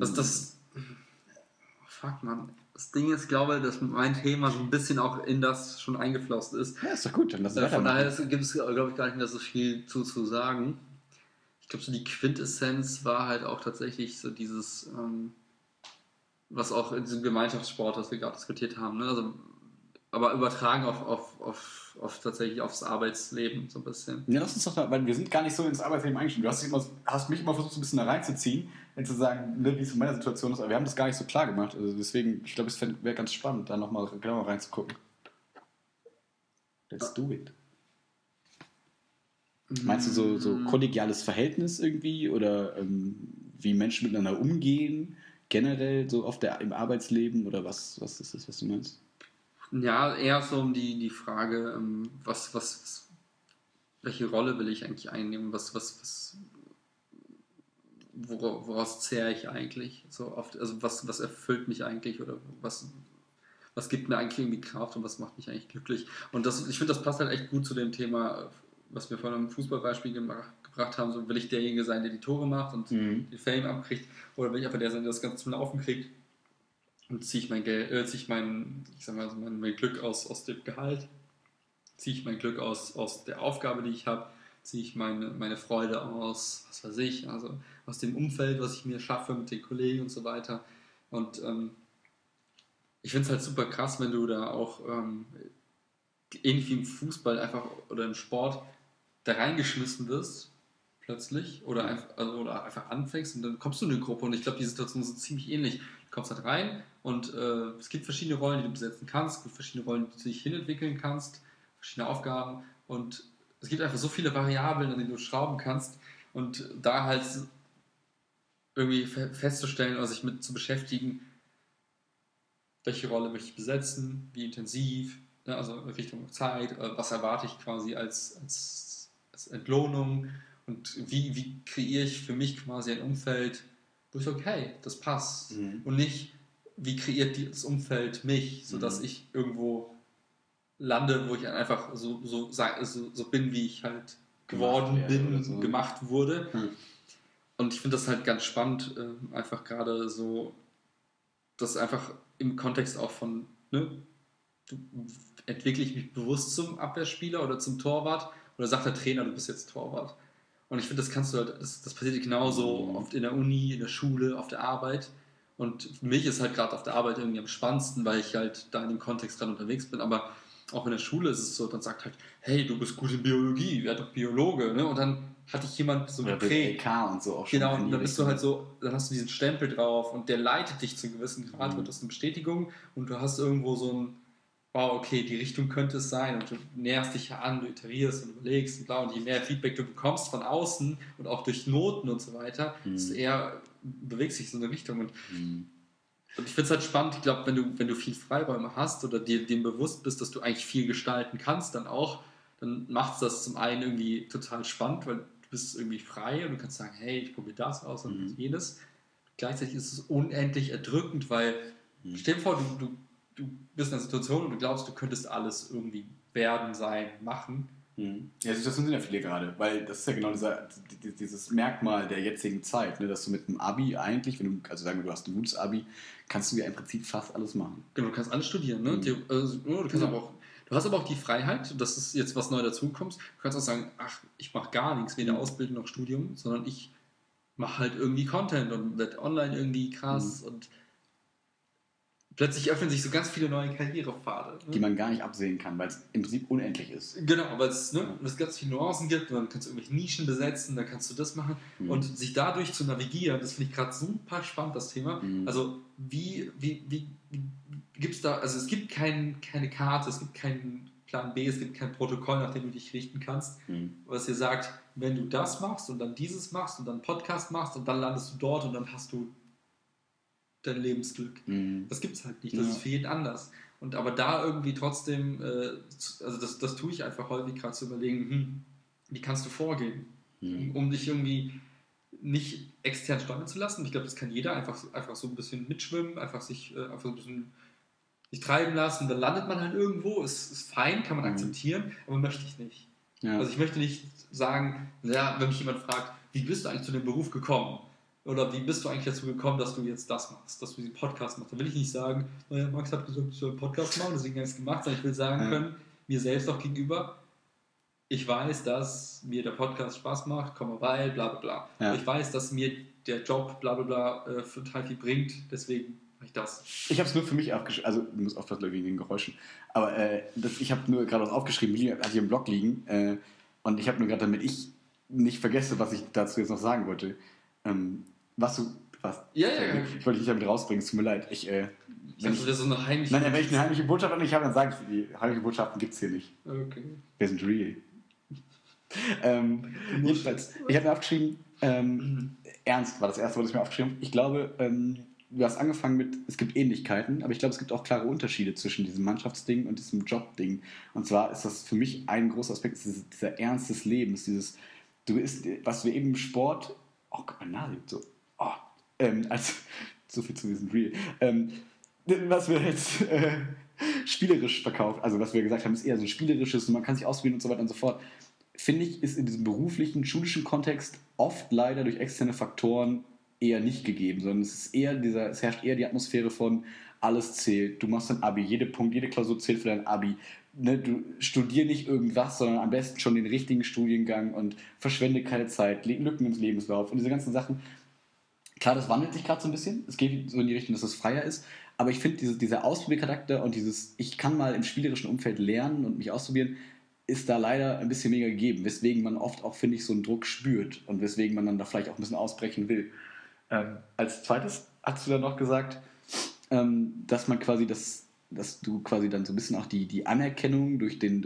Fuck, Mann. Das Ding ist, glaube ich, dass mein Thema so ein bisschen auch in das schon eingeflossen ist. Ja, ist doch gut, dann lass es Von weitermachen. daher gibt es, glaube ich, gar nicht mehr so viel zu sagen. Ich glaube, so die Quintessenz war halt auch tatsächlich so dieses, was auch in diesem Gemeinschaftssport, was wir gerade diskutiert haben, ne? Also, aber übertragen auf tatsächlich aufs Arbeitsleben so ein bisschen. Ja, lass uns doch da, weil wir sind gar nicht so ins Arbeitsleben eingestiegen. Du hast mich immer versucht, so ein bisschen da reinzuziehen und zu sagen, ne, wie es in meiner Situation ist, aber wir haben das gar nicht so klar gemacht. Also deswegen, ich glaube, es wäre ganz spannend, da nochmal genauer reinzugucken. Let's do it. Meinst du so kollegiales Verhältnis irgendwie oder wie Menschen miteinander umgehen, generell so im Arbeitsleben oder was ist das, was du meinst? Ja, eher so um die Frage, welche Rolle will ich eigentlich einnehmen, woraus zehre ich eigentlich so oft, also was erfüllt mich eigentlich oder was gibt mir eigentlich irgendwie Kraft und was macht mich eigentlich glücklich. Und ich finde, das passt halt echt gut zu dem Thema, was wir vorhin im Fußballbeispiel gebracht haben, so will ich derjenige sein, der die Tore macht und den Fame abkriegt, oder will ich einfach der sein, der das Ganze zum Laufen kriegt und ziehe ich mein Glück aus dem Gehalt, ziehe ich mein Glück aus der Aufgabe, die ich habe, ziehe ich meine Freude aus, was weiß ich, also aus dem Umfeld, was ich mir schaffe mit den Kollegen und so weiter. Und ich finde es halt super krass, wenn du da auch ähnlich wie im Fußball einfach oder im Sport da reingeschmissen wirst plötzlich oder einfach anfängst und dann kommst du in eine Gruppe und ich glaube, die Situation ist ziemlich ähnlich. Du kommst halt rein und es gibt verschiedene Rollen, die du besetzen kannst, es gibt verschiedene Rollen, die du dich hinentwickeln kannst, verschiedene Aufgaben und es gibt einfach so viele Variablen, an denen du schrauben kannst und da halt irgendwie festzustellen oder sich mit zu beschäftigen, welche Rolle möchte ich besetzen, wie intensiv, ne, also Richtung Zeit, was erwarte ich quasi als Entlohnung und wie kreiere ich für mich quasi ein Umfeld, wo ich sage, okay, das passt. Und nicht, wie kreiert das Umfeld mich, sodass ich irgendwo lande, wo ich einfach so bin, wie ich halt geworden bin, so. Gemacht wurde. Und ich finde das halt ganz spannend, einfach gerade so, das einfach im Kontext auch von, ne, entwickle ich mich bewusst zum Abwehrspieler oder zum Torwart oder sagt der Trainer, du bist jetzt Torwart. Und ich finde, das kannst du halt, das passiert genauso oft in der Uni, in der Schule, auf der Arbeit. Und für mich ist halt gerade auf der Arbeit irgendwie am spannendsten, weil ich halt da in dem Kontext gerade unterwegs bin. Aber auch in der Schule ist es so, dann sagt halt, hey, du bist gut in Biologie, wer doch Biologe, ne? Und dann hatte ich jemand so geprägt. LK und so auch schon. Genau, und dann bist du halt so, dann hast du diesen Stempel drauf und der leitet dich zu einem gewissen Grad, wird das eine Bestätigung und du hast irgendwo so ein, wow, okay, die Richtung könnte es sein und du näherst dich ja an, du iterierst und überlegst und bla und je mehr Feedback du bekommst von außen und auch durch Noten und so weiter, desto eher bewegst dich in so eine Richtung und ich finde es halt spannend, ich glaube, wenn du viel Freiräume hast oder dir dem bewusst bist, dass du eigentlich viel gestalten kannst, dann macht es das zum einen irgendwie total spannend, weil du bist irgendwie frei und du kannst sagen, hey, ich probiere das aus und jenes. Gleichzeitig ist es unendlich erdrückend, weil stell dir vor, du bist in einer Situation und du glaubst, du könntest alles irgendwie werden, sein, machen. Ja, Situationen sind ja viele gerade, weil das ist ja genau dieses Merkmal der jetzigen Zeit, ne, dass du mit einem Abi eigentlich, wenn du, also sagen wir, du hast ein gutes Abi, kannst du ja im Prinzip fast alles machen. Genau, du kannst alles studieren, ne? Du hast aber auch die Freiheit, das ist jetzt was neu dazukommt, du kannst auch sagen, ach, ich mache gar nichts, weder Ausbildung noch Studium, sondern ich mache halt irgendwie Content und werde online irgendwie krass und plötzlich öffnen sich so ganz viele neue Karrierepfade. Ne? Die man gar nicht absehen kann, weil es im Prinzip unendlich ist. Genau, weil es ganz viele Nuancen gibt und dann kannst du irgendwelche Nischen besetzen, dann kannst du das machen und sich dadurch zu navigieren, das finde ich gerade super spannend, das Thema. Also wie gibt es da, also es gibt keine Karte, es gibt keinen Plan B, es gibt kein Protokoll, nach dem du dich richten kannst, was dir sagt, wenn du das machst und dann dieses machst und dann einen Podcast machst und dann landest du dort und dann hast du dein Lebensglück. Das gibt es halt nicht, das ist für jeden anders. Und aber da irgendwie trotzdem, also das tue ich einfach häufig gerade zu überlegen, wie kannst du vorgehen, um dich irgendwie nicht extern steuern zu lassen. Ich glaube, das kann jeder einfach so ein bisschen mitschwimmen, einfach so ein bisschen sich treiben lassen, dann landet man halt irgendwo, ist fein, kann man akzeptieren, aber möchte ich nicht. Ja. Also ich möchte nicht sagen, ja, wenn mich jemand fragt, wie bist du eigentlich zu dem Beruf gekommen? Oder wie bist du eigentlich dazu gekommen, dass du jetzt das machst, dass du diesen Podcast machst? Da will ich nicht sagen, naja, Max hat gesagt, ich soll einen Podcast machen, deswegen habe ich es gemacht, sondern ich will sagen können, mir selbst auch gegenüber, ich weiß, dass mir der Podcast Spaß macht, weil, bla bla bla. Ja. Ich weiß, dass mir der Job, bla bla bla, total viel bringt, deswegen mache ich das. Ich habe es nur für mich aufgeschrieben, also du musst aufpassen wegen den Geräuschen, aber ich habe nur gerade was aufgeschrieben, hatte ich im Blog liegen und ich habe nur gerade, damit ich nicht vergesse, was ich dazu jetzt noch sagen wollte, was? Ja. Ich wollte dich damit rausbringen, es tut mir leid. Wenn ich so eine heimliche Nein, wenn ich eine heimliche Botschaft an dich habe, dann sage ich, die heimliche Botschaften gibt es hier nicht. Okay. Wir sind real. Jedenfalls, ich habe mir aufgeschrieben, Ernst war das erste, was ich mir aufgeschrieben habe. Ich glaube, du hast angefangen mit, es gibt Ähnlichkeiten, aber ich glaube, es gibt auch klare Unterschiede zwischen diesem Mannschaftsding und diesem Jobding. Und zwar ist das für mich ein großer Aspekt, ist dieser Ernst des Lebens, was wir eben im Sport, oh Gott, mein Nase so, so viel zu diesem Real, was wir jetzt spielerisch verkauft, also was wir gesagt haben, ist eher so ein spielerisches und man kann sich ausprobieren und so weiter und so fort, finde ich, ist in diesem beruflichen, schulischen Kontext oft leider durch externe Faktoren eher nicht gegeben, sondern es herrscht eher die Atmosphäre von alles zählt, du machst dein Abi, jede Klausur zählt für dein Abi, ne, du studier nicht irgendwas, sondern am besten schon den richtigen Studiengang und verschwende keine Zeit, Lücken im Lebenslauf und diese ganzen Sachen. Klar, das wandelt sich gerade so ein bisschen, es geht so in die Richtung, dass es freier ist, aber ich finde, dieser Ausprobiercharakter und ich kann mal im spielerischen Umfeld lernen und mich ausprobieren, ist da leider ein bisschen weniger gegeben, weswegen man oft auch, finde ich, so einen Druck spürt und weswegen man dann da vielleicht auch ein bisschen ausbrechen will. Als zweites hast du dann noch gesagt, dass man quasi dass du quasi dann so ein bisschen auch die Anerkennung durch den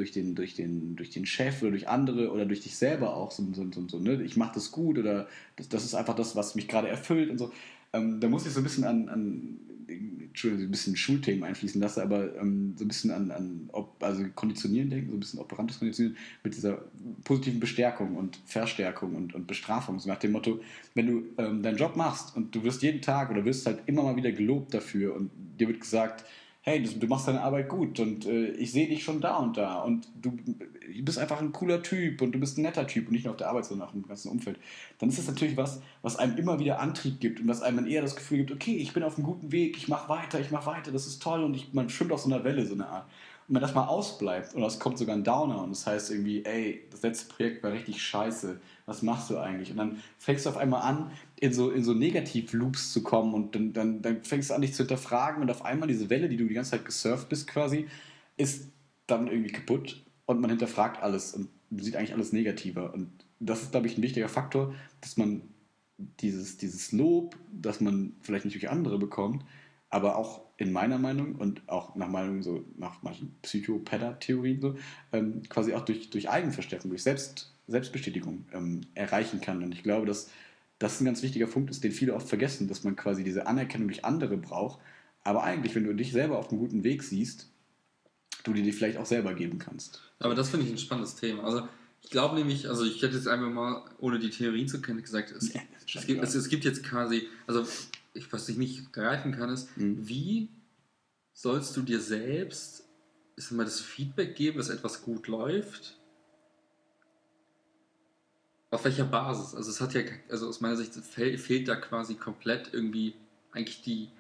Chef oder durch andere oder durch dich selber auch so ne? Ich mache das gut oder das ist einfach das, was mich gerade erfüllt und so. Da muss ich so ein bisschen Entschuldigung, ein bisschen Schulthemen einfließen lasse, aber so ein bisschen also Konditionieren denken, so ein bisschen operantes Konditionieren mit dieser positiven Bestärkung und Verstärkung und Bestrafung. So nach dem Motto, wenn du deinen Job machst und du wirst jeden Tag oder wirst halt immer mal wieder gelobt dafür und dir wird gesagt, hey, du machst deine Arbeit gut und ich sehe dich schon da und du bist einfach ein cooler Typ und du bist ein netter Typ und nicht nur auf der Arbeit, sondern auch im ganzen Umfeld, dann ist das natürlich was einem immer wieder Antrieb gibt und was einem dann eher das Gefühl gibt, okay, ich bin auf einem guten Weg, ich mache weiter, das ist toll und man schwimmt auf so einer Welle, so eine Art. Und wenn das mal ausbleibt und es kommt sogar ein Downer und das heißt irgendwie, ey, das letzte Projekt war richtig scheiße, was machst du eigentlich? Und dann fängst du auf einmal an, in so Negativ-Loops zu kommen und dann fängst du an, dich zu hinterfragen und auf einmal diese Welle, die du die ganze Zeit gesurft bist quasi, ist dann irgendwie kaputt und man hinterfragt alles und sieht eigentlich alles negativer. Und das ist, glaube ich, ein wichtiger Faktor, dass man dieses Lob, das man vielleicht nicht durch andere bekommt, aber auch in meiner Meinung und auch nach manchen Psychopäder-Theorien so, quasi auch durch Eigenverstärkung, durch Selbstbestätigung erreichen kann. Und ich glaube, dass das ein ganz wichtiger Punkt ist, den viele oft vergessen, dass man quasi diese Anerkennung durch andere braucht. Aber eigentlich, wenn du dich selber auf einem guten Weg siehst, du dir die vielleicht auch selber geben kannst. Aber das finde ich ein spannendes Thema. Also ich glaube nämlich, also ich hätte jetzt einfach mal, ohne die Theorie zu kennen, gesagt, es gibt jetzt quasi, also was ich nicht greifen kann, ist, wie sollst du dir selbst das Feedback geben, dass etwas gut läuft? Auf welcher Basis? Also es hat ja, also aus meiner Sicht fehlt da quasi komplett irgendwie eigentlich die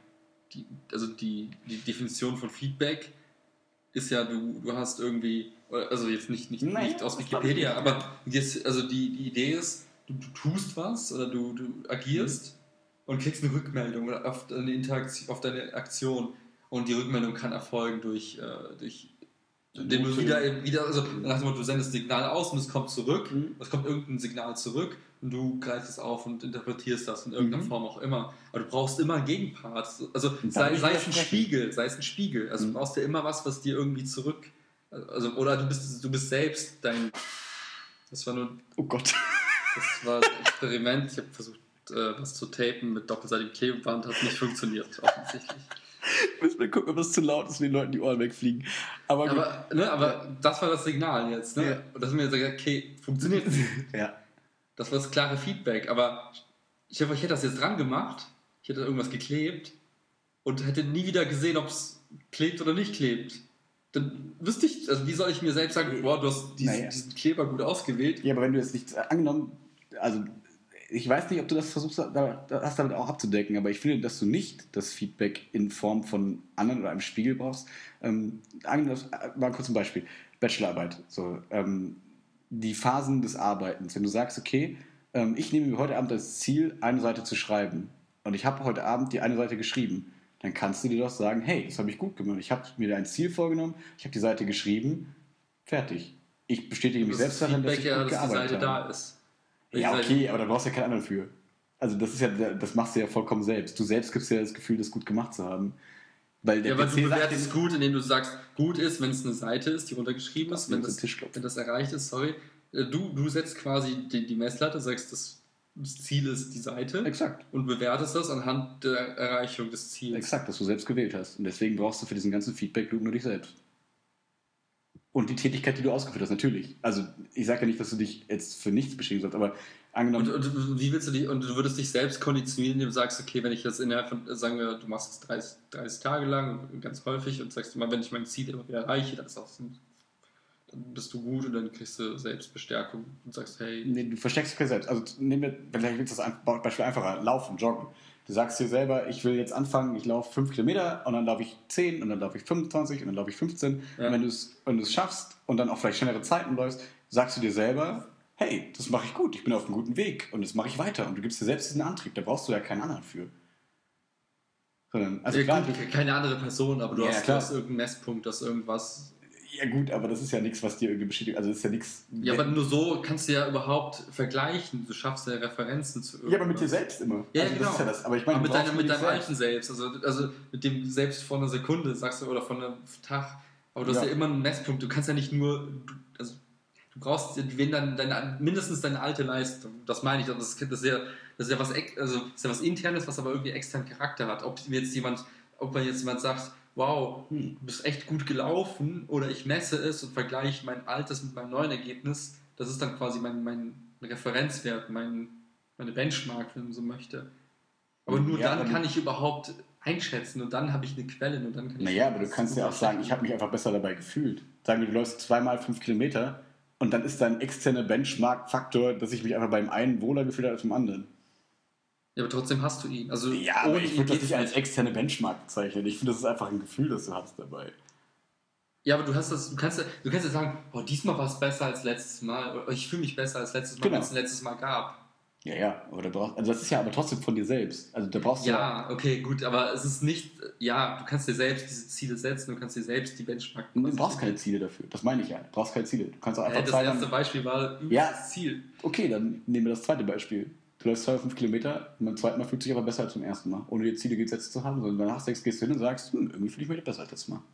Definition von Feedback ist ja, du hast irgendwie, also jetzt nicht aus Wikipedia, aber die Idee ist, du tust was oder du agierst und kriegst eine Rückmeldung auf deine Interaktion, auf deine Aktion und die Rückmeldung kann erfolgen durch indem du wieder, also nach dem Motto, du sendest Signal aus und es kommt zurück, es kommt irgendein Signal zurück und du greifst es auf und interpretierst das in irgendeiner Form auch immer. Aber du brauchst immer einen Gegenpart. Also sei es ein Spiegel. Also du brauchst ja immer was dir irgendwie zurück. Also, oder du bist selbst dein. Das war nur. Oh Gott. Das war ein Experiment. Ich habe versucht, was zu tapen mit doppelseitigem Klebeband, hat nicht funktioniert, offensichtlich. Müssen wir gucken, ob das zu laut ist und den Leuten die Ohren wegfliegen. Aber das war das Signal jetzt. Ne? Ja. Und dass mir gesagt, okay, funktioniert nicht. Ja. Das war das klare Feedback. Aber ich hätte das jetzt dran gemacht, ich hätte irgendwas geklebt und hätte nie wieder gesehen, ob es klebt oder nicht klebt. Dann wüsste ich, also wie soll ich mir selbst sagen, boah, du hast diesen Kleber gut ausgewählt. Ja, aber wenn du jetzt nicht angenommen, also ich weiß nicht, ob du das versuchst, hast damit auch abzudecken, aber ich finde, dass du nicht das Feedback in Form von anderen oder einem Spiegel brauchst. Mal kurz ein Beispiel. Bachelorarbeit. So, die Phasen des Arbeitens. Wenn du sagst, okay, ich nehme mir heute Abend als Ziel, eine Seite zu schreiben und ich habe heute Abend die eine Seite geschrieben, dann kannst du dir doch sagen, hey, das habe ich gut gemacht. Ich habe mir ein Ziel vorgenommen, ich habe die Seite geschrieben, fertig. Ich bestätige mich selbst darin, dass ich gut gearbeitet habe. Dass die Seite da ist. Ja, okay, aber da brauchst du ja keinen anderen für. Also das machst du ja vollkommen selbst. Du selbst gibst ja das Gefühl, das gut gemacht zu haben. Weil du bewertest es gut, indem du sagst, gut ist, wenn es eine Seite ist, die runtergeschrieben ist, wenn das erreicht ist, Du setzt quasi die Messlatte, sagst, das Ziel ist die Seite. Exakt. Und bewertest das anhand der Erreichung des Ziels. Exakt, das du selbst gewählt hast. Und deswegen brauchst du für diesen ganzen Feedback-Loop nur dich selbst. Und die Tätigkeit, die du ausgeführt hast, natürlich. Also ich sage ja nicht, dass du dich jetzt für nichts beschädigen sollst, aber angenommen... Und wie willst du du würdest dich selbst konditionieren, indem du sagst, okay, wenn ich jetzt innerhalb von, sagen wir, du machst es 30 Tage lang und ganz häufig und sagst immer, wenn ich mein Ziel immer wieder erreiche, dann bist du gut und dann kriegst du Selbstbestärkung und sagst, hey... Nee, du versteckst dich selbst. Also nehmen wir, vielleicht willst du das Beispiel einfacher, laufen, joggen. Du sagst dir selber, ich will jetzt anfangen, ich laufe 5 Kilometer und dann laufe ich 10 und dann laufe ich 25 und dann laufe ich 15. Ja. Und wenn du es schaffst und dann auch vielleicht schnellere Zeiten läufst, sagst du dir selber, hey, das mache ich gut, ich bin auf einem guten Weg und das mache ich weiter. Und du gibst dir selbst diesen Antrieb, da brauchst du ja keinen anderen für. Sondern, also klar, keine andere Person, aber du Ja, hast klar. irgendeinen Messpunkt, das irgendwas... ja gut, aber das ist ja nichts, was dir irgendwie bestätigt. Also das ist ja nichts... Ja, aber nur so kannst du ja überhaupt vergleichen. Du schaffst ja Referenzen zu irgendwas. Ja, aber mit dir selbst immer. Ja, also, genau. Das ist ja das. Aber ich meine, Aber du brauchst nur mit dich deinem alten Selbst. Also mit dem Selbst von einer Sekunde, sagst du, oder von einem Tag. Aber du hast ja immer einen Messpunkt. Du kannst ja nicht nur... Du brauchst mindestens deine alte Leistung. Das meine ich. Das ist ja was Internes, was aber irgendwie externen Charakter hat. Ob jetzt jemand sagt, wow, du bist echt gut gelaufen, oder ich messe es und vergleiche mein altes mit meinem neuen Ergebnis, das ist dann quasi mein Referenzwert, meine Benchmark, wenn man so möchte. Aber nur Ja, dann aber kann ich überhaupt einschätzen und dann habe ich eine Quelle und dann kann ich... Naja, aber du kannst ja auch sagen, ich habe mich einfach besser dabei gefühlt. Sagen wir, du läufst 2-mal 5 Kilometer und dann ist dein externer Benchmark-Faktor, dass ich mich einfach beim einen wohler gefühlt habe als beim anderen. Ja, aber trotzdem hast du ihn. Also Ja, aber ich würde das geht's nicht als externe Benchmark bezeichnen. Ich finde, das ist einfach ein Gefühl, das du hast dabei. Ja, aber du kannst ja sagen, oh, diesmal war es besser als letztes Mal, oder ich fühle mich besser als letztes Mal, Genau. wenn es ein letztes Mal gab. Ja, aber also das ist ja aber trotzdem von dir selbst. Also da brauchst du Ja, okay, gut, aber es ist nicht, du kannst dir selbst diese Ziele setzen, du kannst dir selbst die Benchmark... Du brauchst keine Ziele dafür. Das meine ich ja. Du brauchst keine Ziele. Du kannst auch einfach Das erste Beispiel war das Ziel. Okay, dann nehmen wir das zweite Beispiel. Du läufst 2-5 Kilometer und beim zweiten Mal fühlt sich aber besser als beim ersten Mal, ohne dir Ziele gesetzt zu haben, sondern danach gehst du hin und sagst, irgendwie fühle ich mich besser als letztes Mal.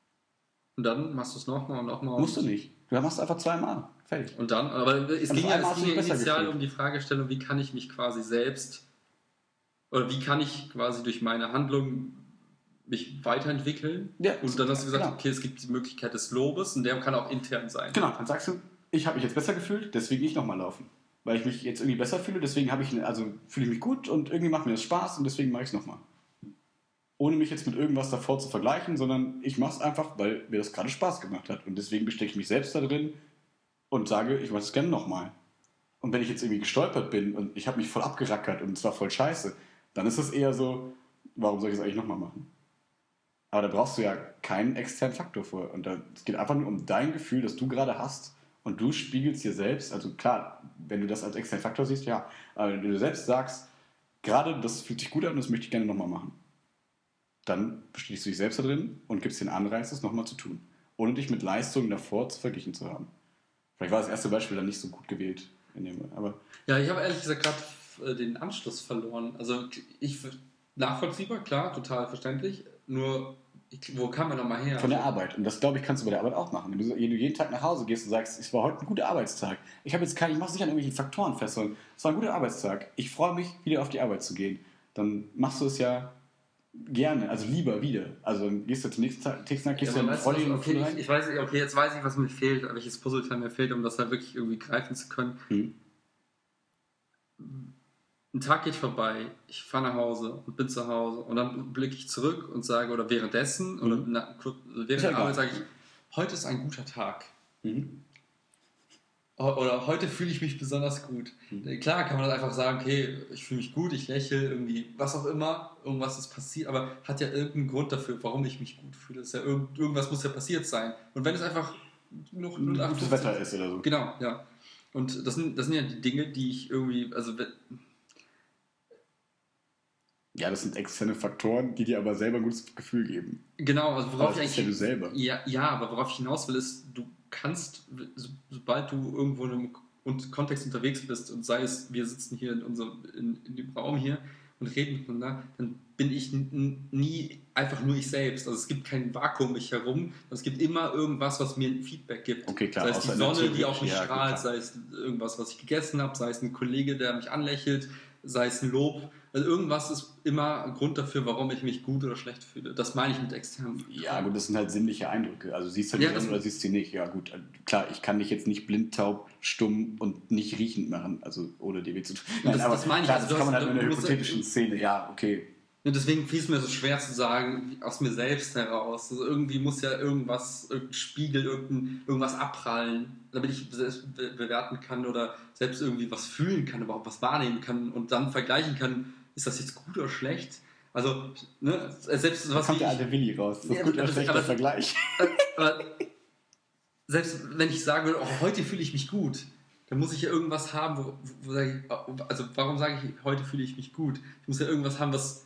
Und dann machst du es nochmal und nochmal. Musst du nicht. Du machst einfach 2-mal. Fertig. Und dann, aber es ging ja besser initial gefühlt. um die Fragestellung, wie kann ich mich quasi selbst, oder wie kann ich quasi durch meine Handlung mich weiterentwickeln? Ja, und dann hast du gesagt, genau. okay, es gibt die Möglichkeit des Lobes und der kann auch intern sein. Genau, dann sagst du, ich habe mich jetzt besser gefühlt, deswegen gehe ich nochmal laufen. Weil ich mich jetzt irgendwie besser fühle, deswegen fühle ich mich gut und irgendwie macht mir das Spaß und deswegen mache ich es nochmal. Ohne mich jetzt mit irgendwas davor zu vergleichen, sondern ich mache es einfach, weil mir das gerade Spaß gemacht hat. Und deswegen bestecke ich mich selbst da drin und sage, ich mache es gerne nochmal. Und wenn ich jetzt irgendwie gestolpert bin und ich habe mich voll abgerackert und es war voll scheiße, dann ist es eher so, warum soll ich es eigentlich nochmal machen? Aber da brauchst du ja keinen externen Faktor vor. Und es geht einfach nur um dein Gefühl, das du gerade hast. Und du spiegelst dir selbst, also klar, wenn du das als externen Faktor siehst, ja, aber wenn du selbst sagst, gerade das fühlt sich gut an und das möchte ich gerne nochmal machen, dann bestätigst du dich selbst da drin und gibst den Anreiz, das nochmal zu tun, ohne dich mit Leistungen davor verglichen zu haben. Vielleicht war das erste Beispiel dann nicht so gut gewählt. Aber Ja, ich habe ehrlich gesagt gerade den Anschluss verloren. Also nachvollziehbar, klar, total verständlich, nur wo kam er nochmal her? von der Arbeit. Und das, glaube ich, kannst du bei der Arbeit auch machen. Wenn du jeden Tag nach Hause gehst und sagst, es war heute ein guter Arbeitstag. Ich mache es nicht an irgendwelchen Faktoren fest, sondern es war ein guter Arbeitstag. Ich freue mich, wieder auf die Arbeit zu gehen. Dann machst du es ja gerne, also lieber wieder. Also dann gehst du zum nächsten Tag, gehst du mit Freundin rein. Ich weiß, okay, jetzt weiß ich, was mir fehlt, welches Puzzleteil mir fehlt, um das halt wirklich irgendwie greifen zu können. Ein Tag geht vorbei, ich fahre nach Hause und bin zu Hause und dann blicke ich zurück und sage, oder währenddessen, oder während der Arbeit sage ich, heute ist ein guter Tag. Oder heute fühle ich mich besonders gut. Klar kann man das einfach sagen, okay, ich fühle mich gut, ich lächle, irgendwie, was auch immer, irgendwas ist passiert, aber hat ja irgendeinen Grund dafür, warum ich mich gut fühle. Das ist ja irgendwas muss ja passiert sein. Und wenn es einfach noch gutes Wetter ist oder so. Genau, ja. Und das sind ja die Dinge, die ich irgendwie, Ja, das sind externe Faktoren, die dir aber selber ein gutes Gefühl geben. Genau, also worauf aber das ist ja du selber. Ja, aber worauf ich hinaus will, ist, du kannst, sobald du irgendwo in einem Kontext unterwegs bist und sei es, wir sitzen hier in dem Raum hier und reden miteinander, dann bin ich nie einfach nur ich selbst. Also es gibt kein Vakuum um mich herum. Es gibt immer irgendwas, was mir ein Feedback gibt. Okay, klar. Sei es die Sonne, die auf mich ja, strahlt, gut, sei es irgendwas, was ich gegessen habe, sei es ein Kollege, der mich anlächelt, sei es ein Lob. Also irgendwas ist immer ein Grund dafür, warum ich mich gut oder schlecht fühle. Das meine ich mit externen. Ja, gut, das sind halt sinnliche Eindrücke. Also siehst du die Sonne oder siehst du sie nicht. Ja gut, klar, ich kann dich jetzt nicht blind, taub, stumm und nicht riechend machen, also ohne dir weh zu tun. Nein, aber das meine ich. klar, Also das kann man halt in einer musst- hypothetischen Szene, ja, okay. Ja, deswegen fiel es mir so schwer zu sagen, aus mir selbst heraus. Also irgendwie muss ja irgendwas, irgendein Spiegel, irgendwas abprallen, damit ich selbst bewerten kann oder selbst irgendwie was fühlen kann, überhaupt was wahrnehmen kann und dann vergleichen kann, ist das jetzt gut oder schlecht? Also, ne, selbst Da was kommt wie der ich, alte Willi raus. Das ist Ja, gut oder aber- schlechter aber- Vergleich. aber selbst wenn ich sagen würde, oh, heute fühle ich mich gut, dann muss ich ja irgendwas haben, wo sage ich, also warum sage ich, heute fühle ich mich gut? Ich muss ja irgendwas haben, was.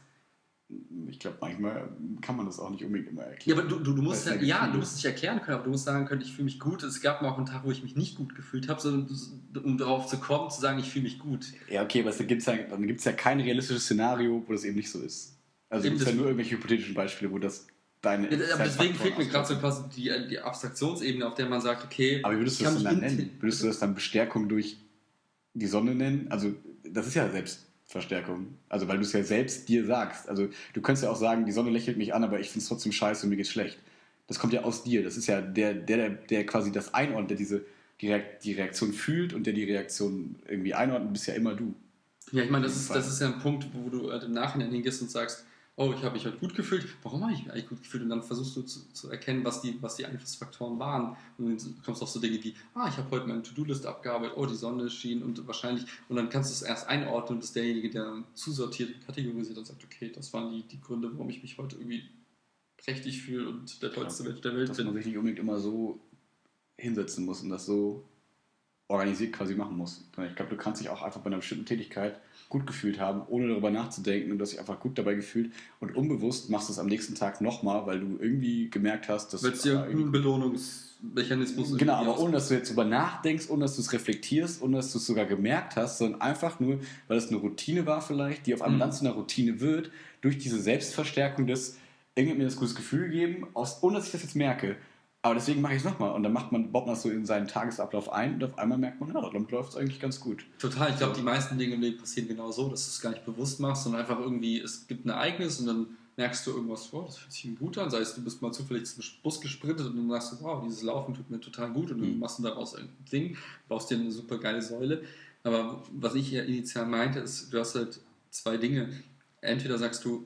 Ich glaube, manchmal kann man das auch nicht unbedingt immer Ja, erklären. aber du musst Weil es ja, Gefühl du ist. musst es nicht erklären können, aber du musst sagen können, ich fühle mich gut. Es gab mal auch einen Tag, wo ich mich nicht gut gefühlt habe, sondern um darauf zu kommen, zu sagen, ich fühle mich gut. Ja, okay, aber dann gibt es ja kein realistisches Szenario, wo das eben nicht so ist. Also Eben es gibt das- ja nur irgendwelche hypothetischen Beispiele, wo das deine... Ja, aber deswegen Faktoren fehlt mir gerade so ausdrücken. quasi die Abstraktionsebene, auf der man sagt, okay, Aber wie würdest du ich das kann denn dann mich nennen? Würdest du das dann Bestärkung durch die Sonne nennen? Also das ist ja Selbstverstärkung. Also weil du es ja selbst dir sagst. Also du könntest ja auch sagen, die Sonne lächelt mich an, aber ich finde es trotzdem scheiße und mir geht's schlecht. Das kommt ja aus dir. Das ist ja der quasi das einordnet, der die Reaktion fühlt und der die Reaktion irgendwie einordnet, bist ja immer du. Ja, ich meine, das Auf jeden ist ja ein Punkt, wo du im Nachhinein hingehst und sagst, oh, ich habe mich heute gut gefühlt. Warum habe ich mich eigentlich gut gefühlt? Und dann versuchst du zu erkennen, was die Einflussfaktoren waren. Und dann kommst du auf so Dinge wie, ich habe heute meine To-Do-List abgearbeitet, oh, die Sonne schien und wahrscheinlich. Und dann kannst du es erst einordnen und bist derjenige, der dann zusortiert, kategorisiert und sagt, okay, das waren die Gründe, warum ich mich heute irgendwie prächtig fühle und der tollste Mensch der Welt Dass bin. man sich nicht unbedingt immer so hinsetzen muss und das so organisiert quasi machen muss. Ich glaube, du kannst dich auch einfach bei einer bestimmten Tätigkeit gut gefühlt haben, ohne darüber nachzudenken und du hast dich einfach gut dabei gefühlt und unbewusst machst du es am nächsten Tag nochmal, weil du irgendwie gemerkt hast, dass Weil es dir ein Belohnungsmechanismus genau, irgendwie aber ohne dass du jetzt darüber nachdenkst, ohne dass du es reflektierst, ohne dass du es sogar gemerkt hast, sondern einfach nur, weil es eine Routine war vielleicht, die auf einmal dann zu einer Routine wird, durch diese Selbstverstärkung des irgendwie mir das gutes Gefühl geben, ohne dass ich das jetzt merke. Aber deswegen mache ich es nochmal. Und dann baut man das so in seinen Tagesablauf ein und auf einmal merkt man, ja, damit läuft es eigentlich ganz gut. Total, ich glaube, die meisten Dinge im Leben passieren genau so, dass du es gar nicht bewusst machst, sondern einfach irgendwie, es gibt ein Ereignis und dann merkst du irgendwas, wow, das fühlt sich gut an, sei es, du bist mal zufällig zum Bus gesprintet und dann sagst du, wow, dieses Laufen tut mir total gut und dann machst du daraus irgendein Ding, baust dir eine super geile Säule. Aber was ich ja initial meinte, ist, du hast halt zwei Dinge. Entweder sagst du,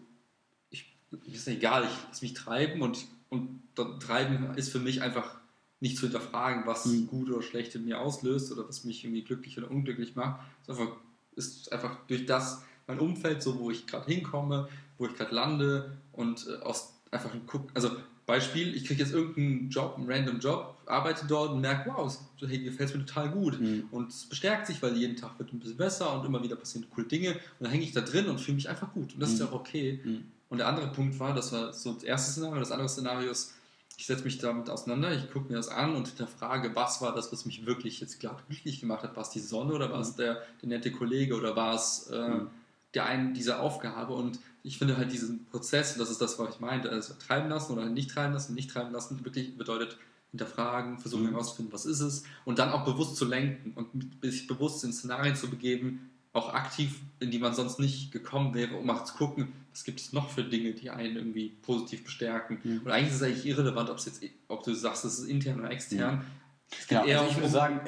ist ja egal, ich lass mich treiben und Treiben ist für mich einfach nicht zu hinterfragen, was gut oder schlecht in mir auslöst oder was mich irgendwie glücklich oder unglücklich macht. Es ist einfach durch das mein Umfeld, so wo ich gerade hinkomme, wo ich gerade lande und einfach also Beispiel, ich kriege jetzt irgendeinen Job, einen random Job, arbeite dort und merke, wow, hey, mir gefällt es mir total gut. Und es bestärkt sich, weil jeden Tag wird ein bisschen besser und immer wieder passieren coole Dinge und dann hänge ich da drin und fühle mich einfach gut. Und das ist ja auch okay. Und der andere Punkt war, das war so das erste Szenario, das andere Szenario ist, ich setze mich damit auseinander, ich gucke mir das an und hinterfrage, was war das, was mich wirklich jetzt gerade glücklich gemacht hat? War es die Sonne oder war es der nette Kollege oder war es diese Aufgabe? Und ich finde halt diesen Prozess, und das ist das, was ich meinte, also treiben lassen oder nicht treiben lassen, wirklich bedeutet hinterfragen, versuchen herauszufinden, was ist es und dann auch bewusst zu lenken und sich bewusst in Szenarien zu begeben, auch aktiv, in die man sonst nicht gekommen wäre, um mal zu gucken, was gibt es noch für Dinge, die einen irgendwie positiv bestärken. Und eigentlich ist es eigentlich irrelevant, ob du sagst, es ist intern oder extern. Es geht Ja, eher also ich würde sagen,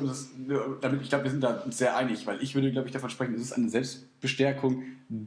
ich glaube, wir sind da sehr einig, weil ich würde, glaube ich, davon sprechen, es ist eine Selbstbestärkung,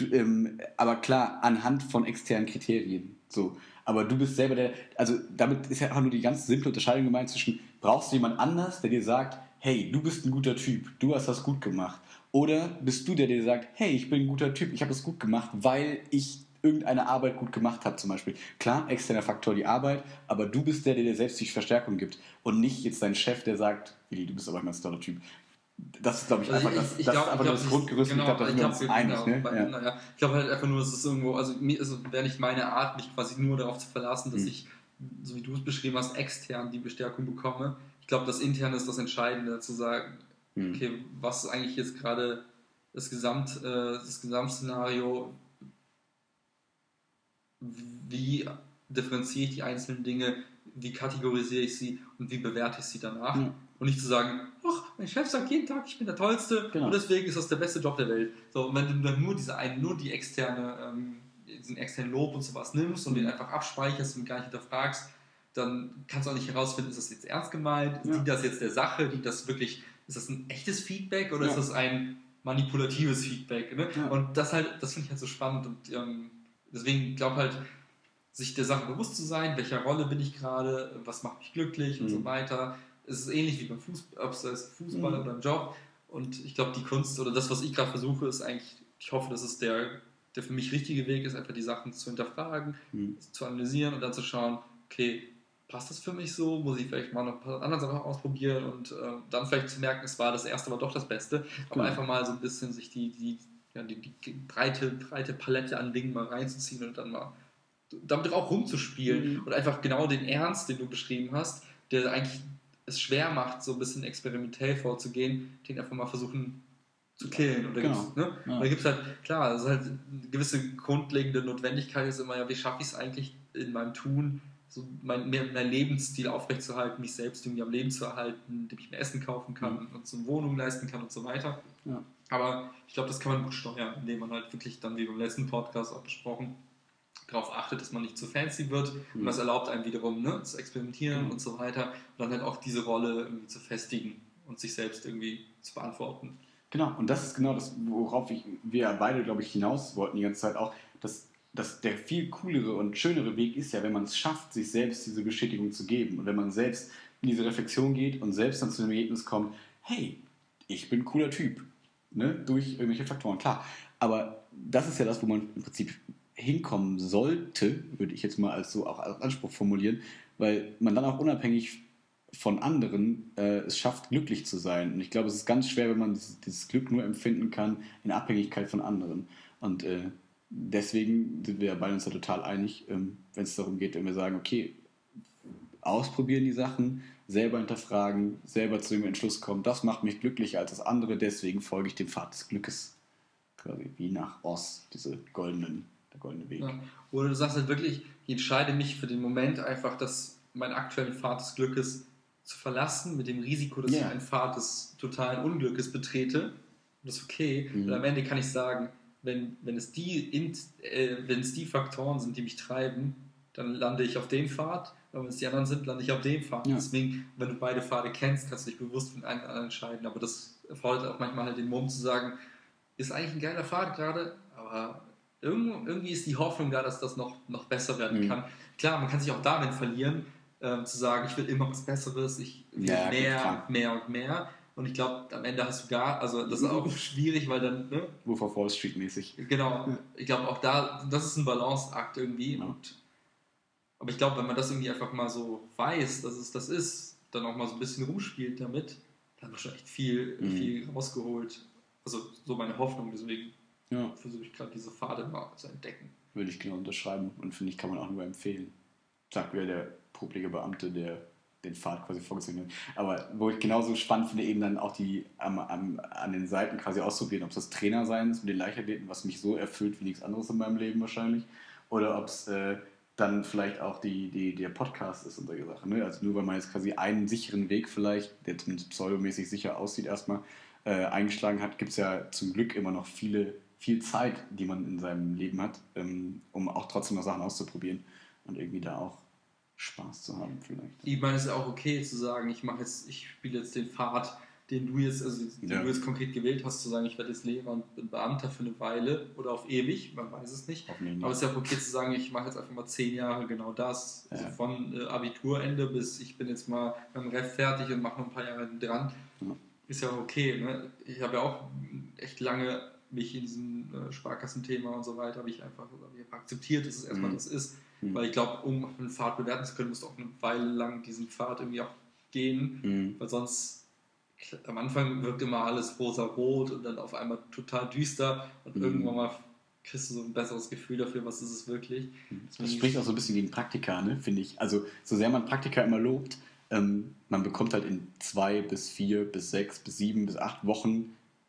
aber klar, anhand von externen Kriterien. So. Aber du bist selber also damit ist ja einfach nur die ganz simple Unterscheidung gemeint zwischen, brauchst du jemand anders, der dir sagt, hey, du bist ein guter Typ, du hast das gut gemacht. Oder bist du der dir sagt, hey, ich bin ein guter Typ, ich habe das gut gemacht, weil ich irgendeine Arbeit gut gemacht habe zum Beispiel. Klar, externer Faktor die Arbeit, aber du bist der dir selbst die Verstärkung gibt und nicht jetzt dein Chef, der sagt, Willi, du bist aber ein ganz toller Typ. Das ist, glaube ich, einfach das Grundgerüst. Genau, ich glaube, da sind wir uns einig. Ne? Ich glaube halt einfach nur, es ist irgendwo, also wäre nicht meine Art, mich quasi nur darauf zu verlassen, dass ich, so wie du es beschrieben hast, extern die Bestärkung bekomme. Ich glaube, das Interne ist das Entscheidende, zu sagen, okay, was ist eigentlich jetzt gerade das Gesamtszenario, wie differenziere ich die einzelnen Dinge, wie kategorisiere ich sie und wie bewerte ich sie danach. Ja. Und nicht zu sagen, ach, mein Chef sagt jeden Tag, ich bin der Tollste Genau. und deswegen ist das der beste Job der Welt. So, und wenn du dann nur diesen externen Lob und sowas nimmst und den einfach abspeicherst und gar nicht hinterfragst, dann kannst du auch nicht herausfinden, ist das jetzt ernst gemeint, dient das jetzt der Sache, ist das ein echtes Feedback oder ist das ein manipulatives Feedback? Ne? Ja. Und das finde ich halt so spannend und deswegen glaube halt, sich der Sache bewusst zu sein, welcher Rolle bin ich gerade, was macht mich glücklich und so weiter. Es ist ähnlich wie beim Fußball, ob es Fußball oder beim Job. Und ich glaube, die Kunst oder das, was ich gerade versuche, ist eigentlich, ich hoffe, dass es der für mich richtige Weg ist, einfach die Sachen zu hinterfragen, zu analysieren und dann zu schauen, okay, passt das für mich so? Muss ich vielleicht mal noch ein paar andere Sachen ausprobieren und dann vielleicht zu merken, es war das erste, aber doch das Beste. Aber einfach mal so ein bisschen sich die breite Palette an Dingen mal reinzuziehen und dann mal damit auch rumzuspielen und einfach genau den Ernst, den du beschrieben hast, der eigentlich es schwer macht, so ein bisschen experimentell vorzugehen, den einfach mal versuchen zu killen. Und da gibt es halt, klar, das ist halt eine gewisse grundlegende Notwendigkeit ist immer, ja, wie schaffe ich es eigentlich in meinem Tun, so meinen Lebensstil aufrechtzuerhalten, mich selbst irgendwie am Leben zu erhalten, indem ich mir Essen kaufen kann und so eine Wohnung leisten kann und so weiter. Ja. Aber ich glaube, das kann man gut steuern, indem man halt wirklich dann, wie beim letzten Podcast auch besprochen, darauf achtet, dass man nicht zu fancy wird und das erlaubt einem wiederum zu experimentieren und so weiter und dann halt auch diese Rolle irgendwie zu festigen und sich selbst irgendwie zu beantworten. Genau, und das ist genau das, worauf wir beide, glaube ich, hinaus wollten die ganze Zeit auch, dass der viel coolere und schönere Weg ist ja, wenn man es schafft, sich selbst diese Bestätigung zu geben und wenn man selbst in diese Reflexion geht und selbst dann zu dem Ergebnis kommt, hey, ich bin ein cooler Typ, ne? Durch irgendwelche Faktoren, klar, aber das ist ja das, wo man im Prinzip hinkommen sollte, würde ich jetzt mal als Anspruch formulieren, weil man dann auch unabhängig von anderen es schafft, glücklich zu sein. Und ich glaube, es ist ganz schwer, wenn man dieses Glück nur empfinden kann in Abhängigkeit von anderen. Und deswegen sind wir bei uns da total einig, wenn es darum geht, wenn wir sagen, okay, ausprobieren die Sachen, selber hinterfragen, selber zu dem Entschluss kommen, das macht mich glücklicher als das andere, deswegen folge ich dem Pfad des Glückes. Quasi wie nach Oz, der goldene Weg. Ja. Oder du sagst halt wirklich, ich entscheide mich für den Moment einfach, meinen aktuellen Pfad des Glückes zu verlassen, mit dem Risiko, dass ich einen Pfad des totalen Unglückes betrete. Das ist okay. Und am Ende kann ich sagen, wenn es die Faktoren sind, die mich treiben, dann lande ich auf dem Pfad. Aber wenn es die anderen sind, lande ich auf dem Pfad. Ja. Deswegen, wenn du beide Pfade kennst, kannst du dich bewusst für einen anderen entscheiden. Aber das erfordert auch manchmal halt den Mumm zu sagen, ist eigentlich ein geiler Pfad gerade, aber irgendwie ist die Hoffnung da, dass das noch besser werden kann. Klar, man kann sich auch darin verlieren, zu sagen, ich will immer was Besseres, ich will mehr. Und ich glaube, am Ende hast du das ist auch schwierig, weil dann, ne? Wolf of Wall Street mäßig. Genau. Ja. Ich glaube auch das ist ein Balanceakt irgendwie. Ja. Aber ich glaube, wenn man das irgendwie einfach mal so weiß, dass es das ist, dann auch mal so ein bisschen rumspielt damit, dann hat man schon echt viel rausgeholt. Also so meine Hoffnung, deswegen versuche ich gerade diese Pfade mal zu entdecken. Würde ich genau unterschreiben und finde ich, kann man auch nur empfehlen. Sagt mir der publige Beamte, der den Pfad quasi vorgezogen hat. Aber wo ich genauso spannend finde, eben dann auch die an den Seiten quasi auszuprobieren, ob es das Trainer sein ist mit den Leichtathleten, was mich so erfüllt wie nichts anderes in meinem Leben wahrscheinlich, oder ob es dann vielleicht auch der Podcast ist und solche Sachen. Ne? Also nur weil man jetzt quasi einen sicheren Weg vielleicht, der zumindest pseudomäßig sicher aussieht erstmal, eingeschlagen hat, gibt es ja zum Glück immer noch viel Zeit, die man in seinem Leben hat, um auch trotzdem noch Sachen auszuprobieren und irgendwie da auch Spaß zu haben vielleicht. Ich meine, es ist auch okay zu sagen, ich spiele jetzt den Pfad, den du jetzt konkret gewählt hast, zu sagen, ich werde jetzt Lehrer und Beamter für eine Weile oder auf ewig, man weiß es nicht. Aber es ist ja auch okay zu sagen, ich mache jetzt einfach mal 10 Jahre genau das. Ja. Also von Abiturende bis ich bin jetzt mal beim Ref fertig und mache noch ein paar Jahre dran. Ja. Ist ja okay. Ne? Ich habe ja auch echt lange mich in diesem Sparkassenthema und so weiter, habe ich akzeptiert, dass es erstmal das ist. Weil ich glaube, um einen Pfad bewerten zu können, musst du auch eine Weile lang diesen Pfad irgendwie auch gehen, weil sonst am Anfang wirkt immer alles rosa-rot und dann auf einmal total düster und irgendwann mal kriegst du so ein besseres Gefühl dafür, was ist es wirklich. Das spricht auch so ein bisschen gegen Praktika, ne, finde ich. Also so sehr man Praktika immer lobt, man bekommt halt in 2 bis 4 bis 6 bis 7 bis 8 Wochen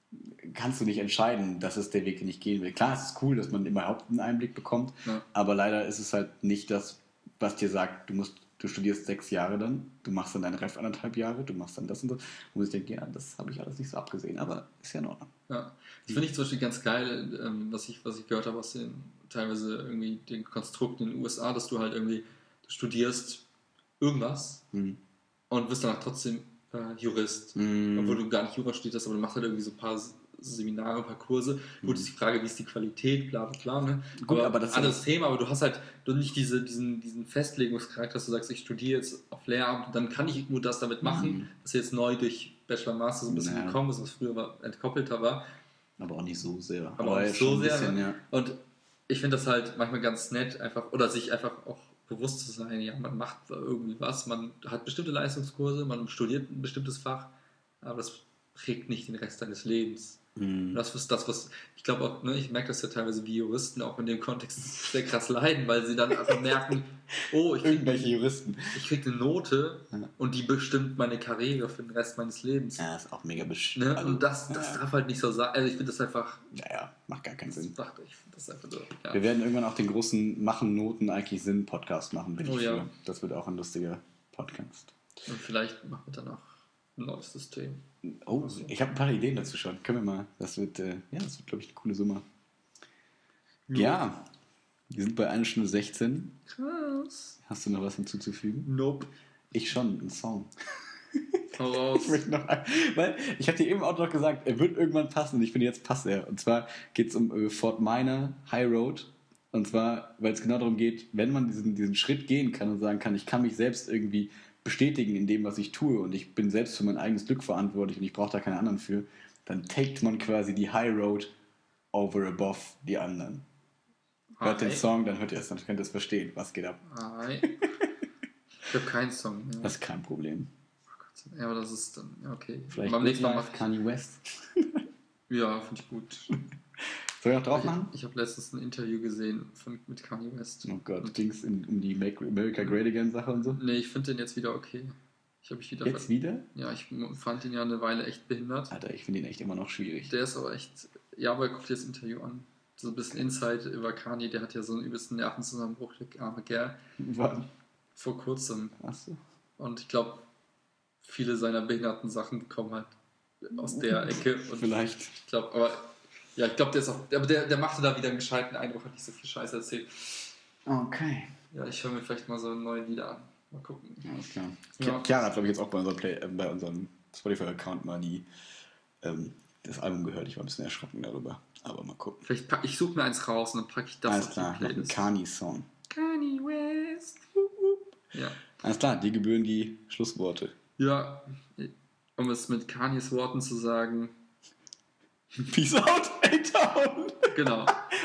kannst du nicht entscheiden, das ist der Weg, den ich gehen will. Klar, es ist cool, dass man überhaupt einen Einblick bekommt, aber leider ist es halt nicht das, was dir sagt, du studierst 6 Jahre dann, du machst dann dein Ref 1,5 Jahre, du machst dann das und das. Und ich denke, ja, das habe ich alles nicht so abgesehen, aber ist ja in Ordnung. Ja, das finde ich zum Beispiel ganz geil, was ich gehört habe aus teilweise irgendwie den Konstrukten in den USA, dass du halt irgendwie, du studierst irgendwas und bist danach trotzdem Jurist, obwohl du gar nicht Jura studiert hast, aber du machst halt irgendwie so ein paar Seminare, ein paar Kurse. Gut, ist die Frage, wie ist die Qualität, bla bla bla. Ne? Gut, aber das ist anderes Thema, aber du hast halt nicht diesen Festlegungscharakter, dass du sagst, ich studiere jetzt auf Lehramt und dann kann ich nur das damit machen, was jetzt neu durch Bachelor Master so ein bisschen gekommen ist, was früher entkoppelter war. Aber auch nicht so sehr. Aber auch nicht so sehr. Bisschen, ne? Und ich finde das halt manchmal ganz nett, einfach, oder sich einfach auch bewusst zu sein, ja, man macht irgendwie was, man hat bestimmte Leistungskurse, man studiert ein bestimmtes Fach, aber das prägt nicht den Rest deines Lebens. Das ist das, was ich glaube auch, ne, ich merke das ja teilweise, wie Juristen auch in dem Kontext sehr krass leiden, weil sie dann einfach merken, oh, irgendwelche Juristen. Ich kriege eine Note und die bestimmt meine Karriere für den Rest meines Lebens. Ja, ist auch mega bestimmt. Ne? Und das darf halt nicht so sein. Also ich finde das einfach... Naja, macht gar keinen Sinn. Ich finde das einfach so... Ja. Wir werden irgendwann auch den großen Machen Noten eigentlich Sinn Podcast machen, bin ich für. Das wird auch ein lustiger Podcast. Und vielleicht machen wir dann auch ein neues System. Oh, also. Ich habe ein paar Ideen dazu schon. Können wir mal. Das wird, glaube ich, eine coole Summe. Ja, wir sind bei 1 Stunde 16. Krass. Hast du noch was hinzuzufügen? Nope. Ich schon, einen Song. Hau raus. Weil ich habe dir eben auch noch gesagt, er wird irgendwann passen und ich finde, jetzt passt er. Und zwar geht es um Fort Minor High Road. Und zwar, weil es genau darum geht, wenn man diesen Schritt gehen kann und sagen kann, ich kann mich selbst irgendwie bestätigen in dem, was ich tue und ich bin selbst für mein eigenes Glück verantwortlich und ich brauche da keine anderen für, dann taked man quasi die High Road over above die anderen. Hört den Song, dann hört ihr es, dann könnt ihr es verstehen. Was geht ab? Ich habe keinen Song mehr. Das ist kein Problem. Ja, aber das ist dann, ja, okay. Vielleicht beim nächsten Mal macht Kanye West. Ja, finde ich gut. Soll ich noch drauf machen? Ich habe letztens ein Interview gesehen mit Kanye West. Oh Gott, ging es um die Make America Great Again Sache und so? Nee, ich finde den jetzt wieder okay. Jetzt wieder? Ja, ich fand ihn ja eine Weile echt behindert. Alter, ich finde ihn echt immer noch schwierig. Der ist aber echt... Ja, aber guck dir das Interview an. So ein bisschen Insight über Kanye, der hat ja so einen übelsten Nervenzusammenbruch, der arme Kerl. Wann? Vor kurzem. Achso. Und ich glaube, viele seiner behinderten Sachen kommen halt aus der Ecke. Und vielleicht. Ich glaube, aber... Ja, ich glaube, der machte da wieder einen gescheiten Eindruck, hat nicht so viel Scheiße erzählt. Okay. Ja, ich höre mir vielleicht mal so neue Lieder an. Mal gucken. Alles klar. Ja. Chiara hat, glaube ich, jetzt auch bei unserem Spotify-Account mal das Album gehört. Ich war ein bisschen erschrocken darüber. Aber mal gucken. Ich suche mir eins raus und dann packe ich das auf die Playlist. Noch ein Kanye-Song. Kanye West. Ja. Alles klar, dir gebühren die Schlussworte. Ja, um es mit Kanyes Worten zu sagen... Peace out, A-Town. Genau.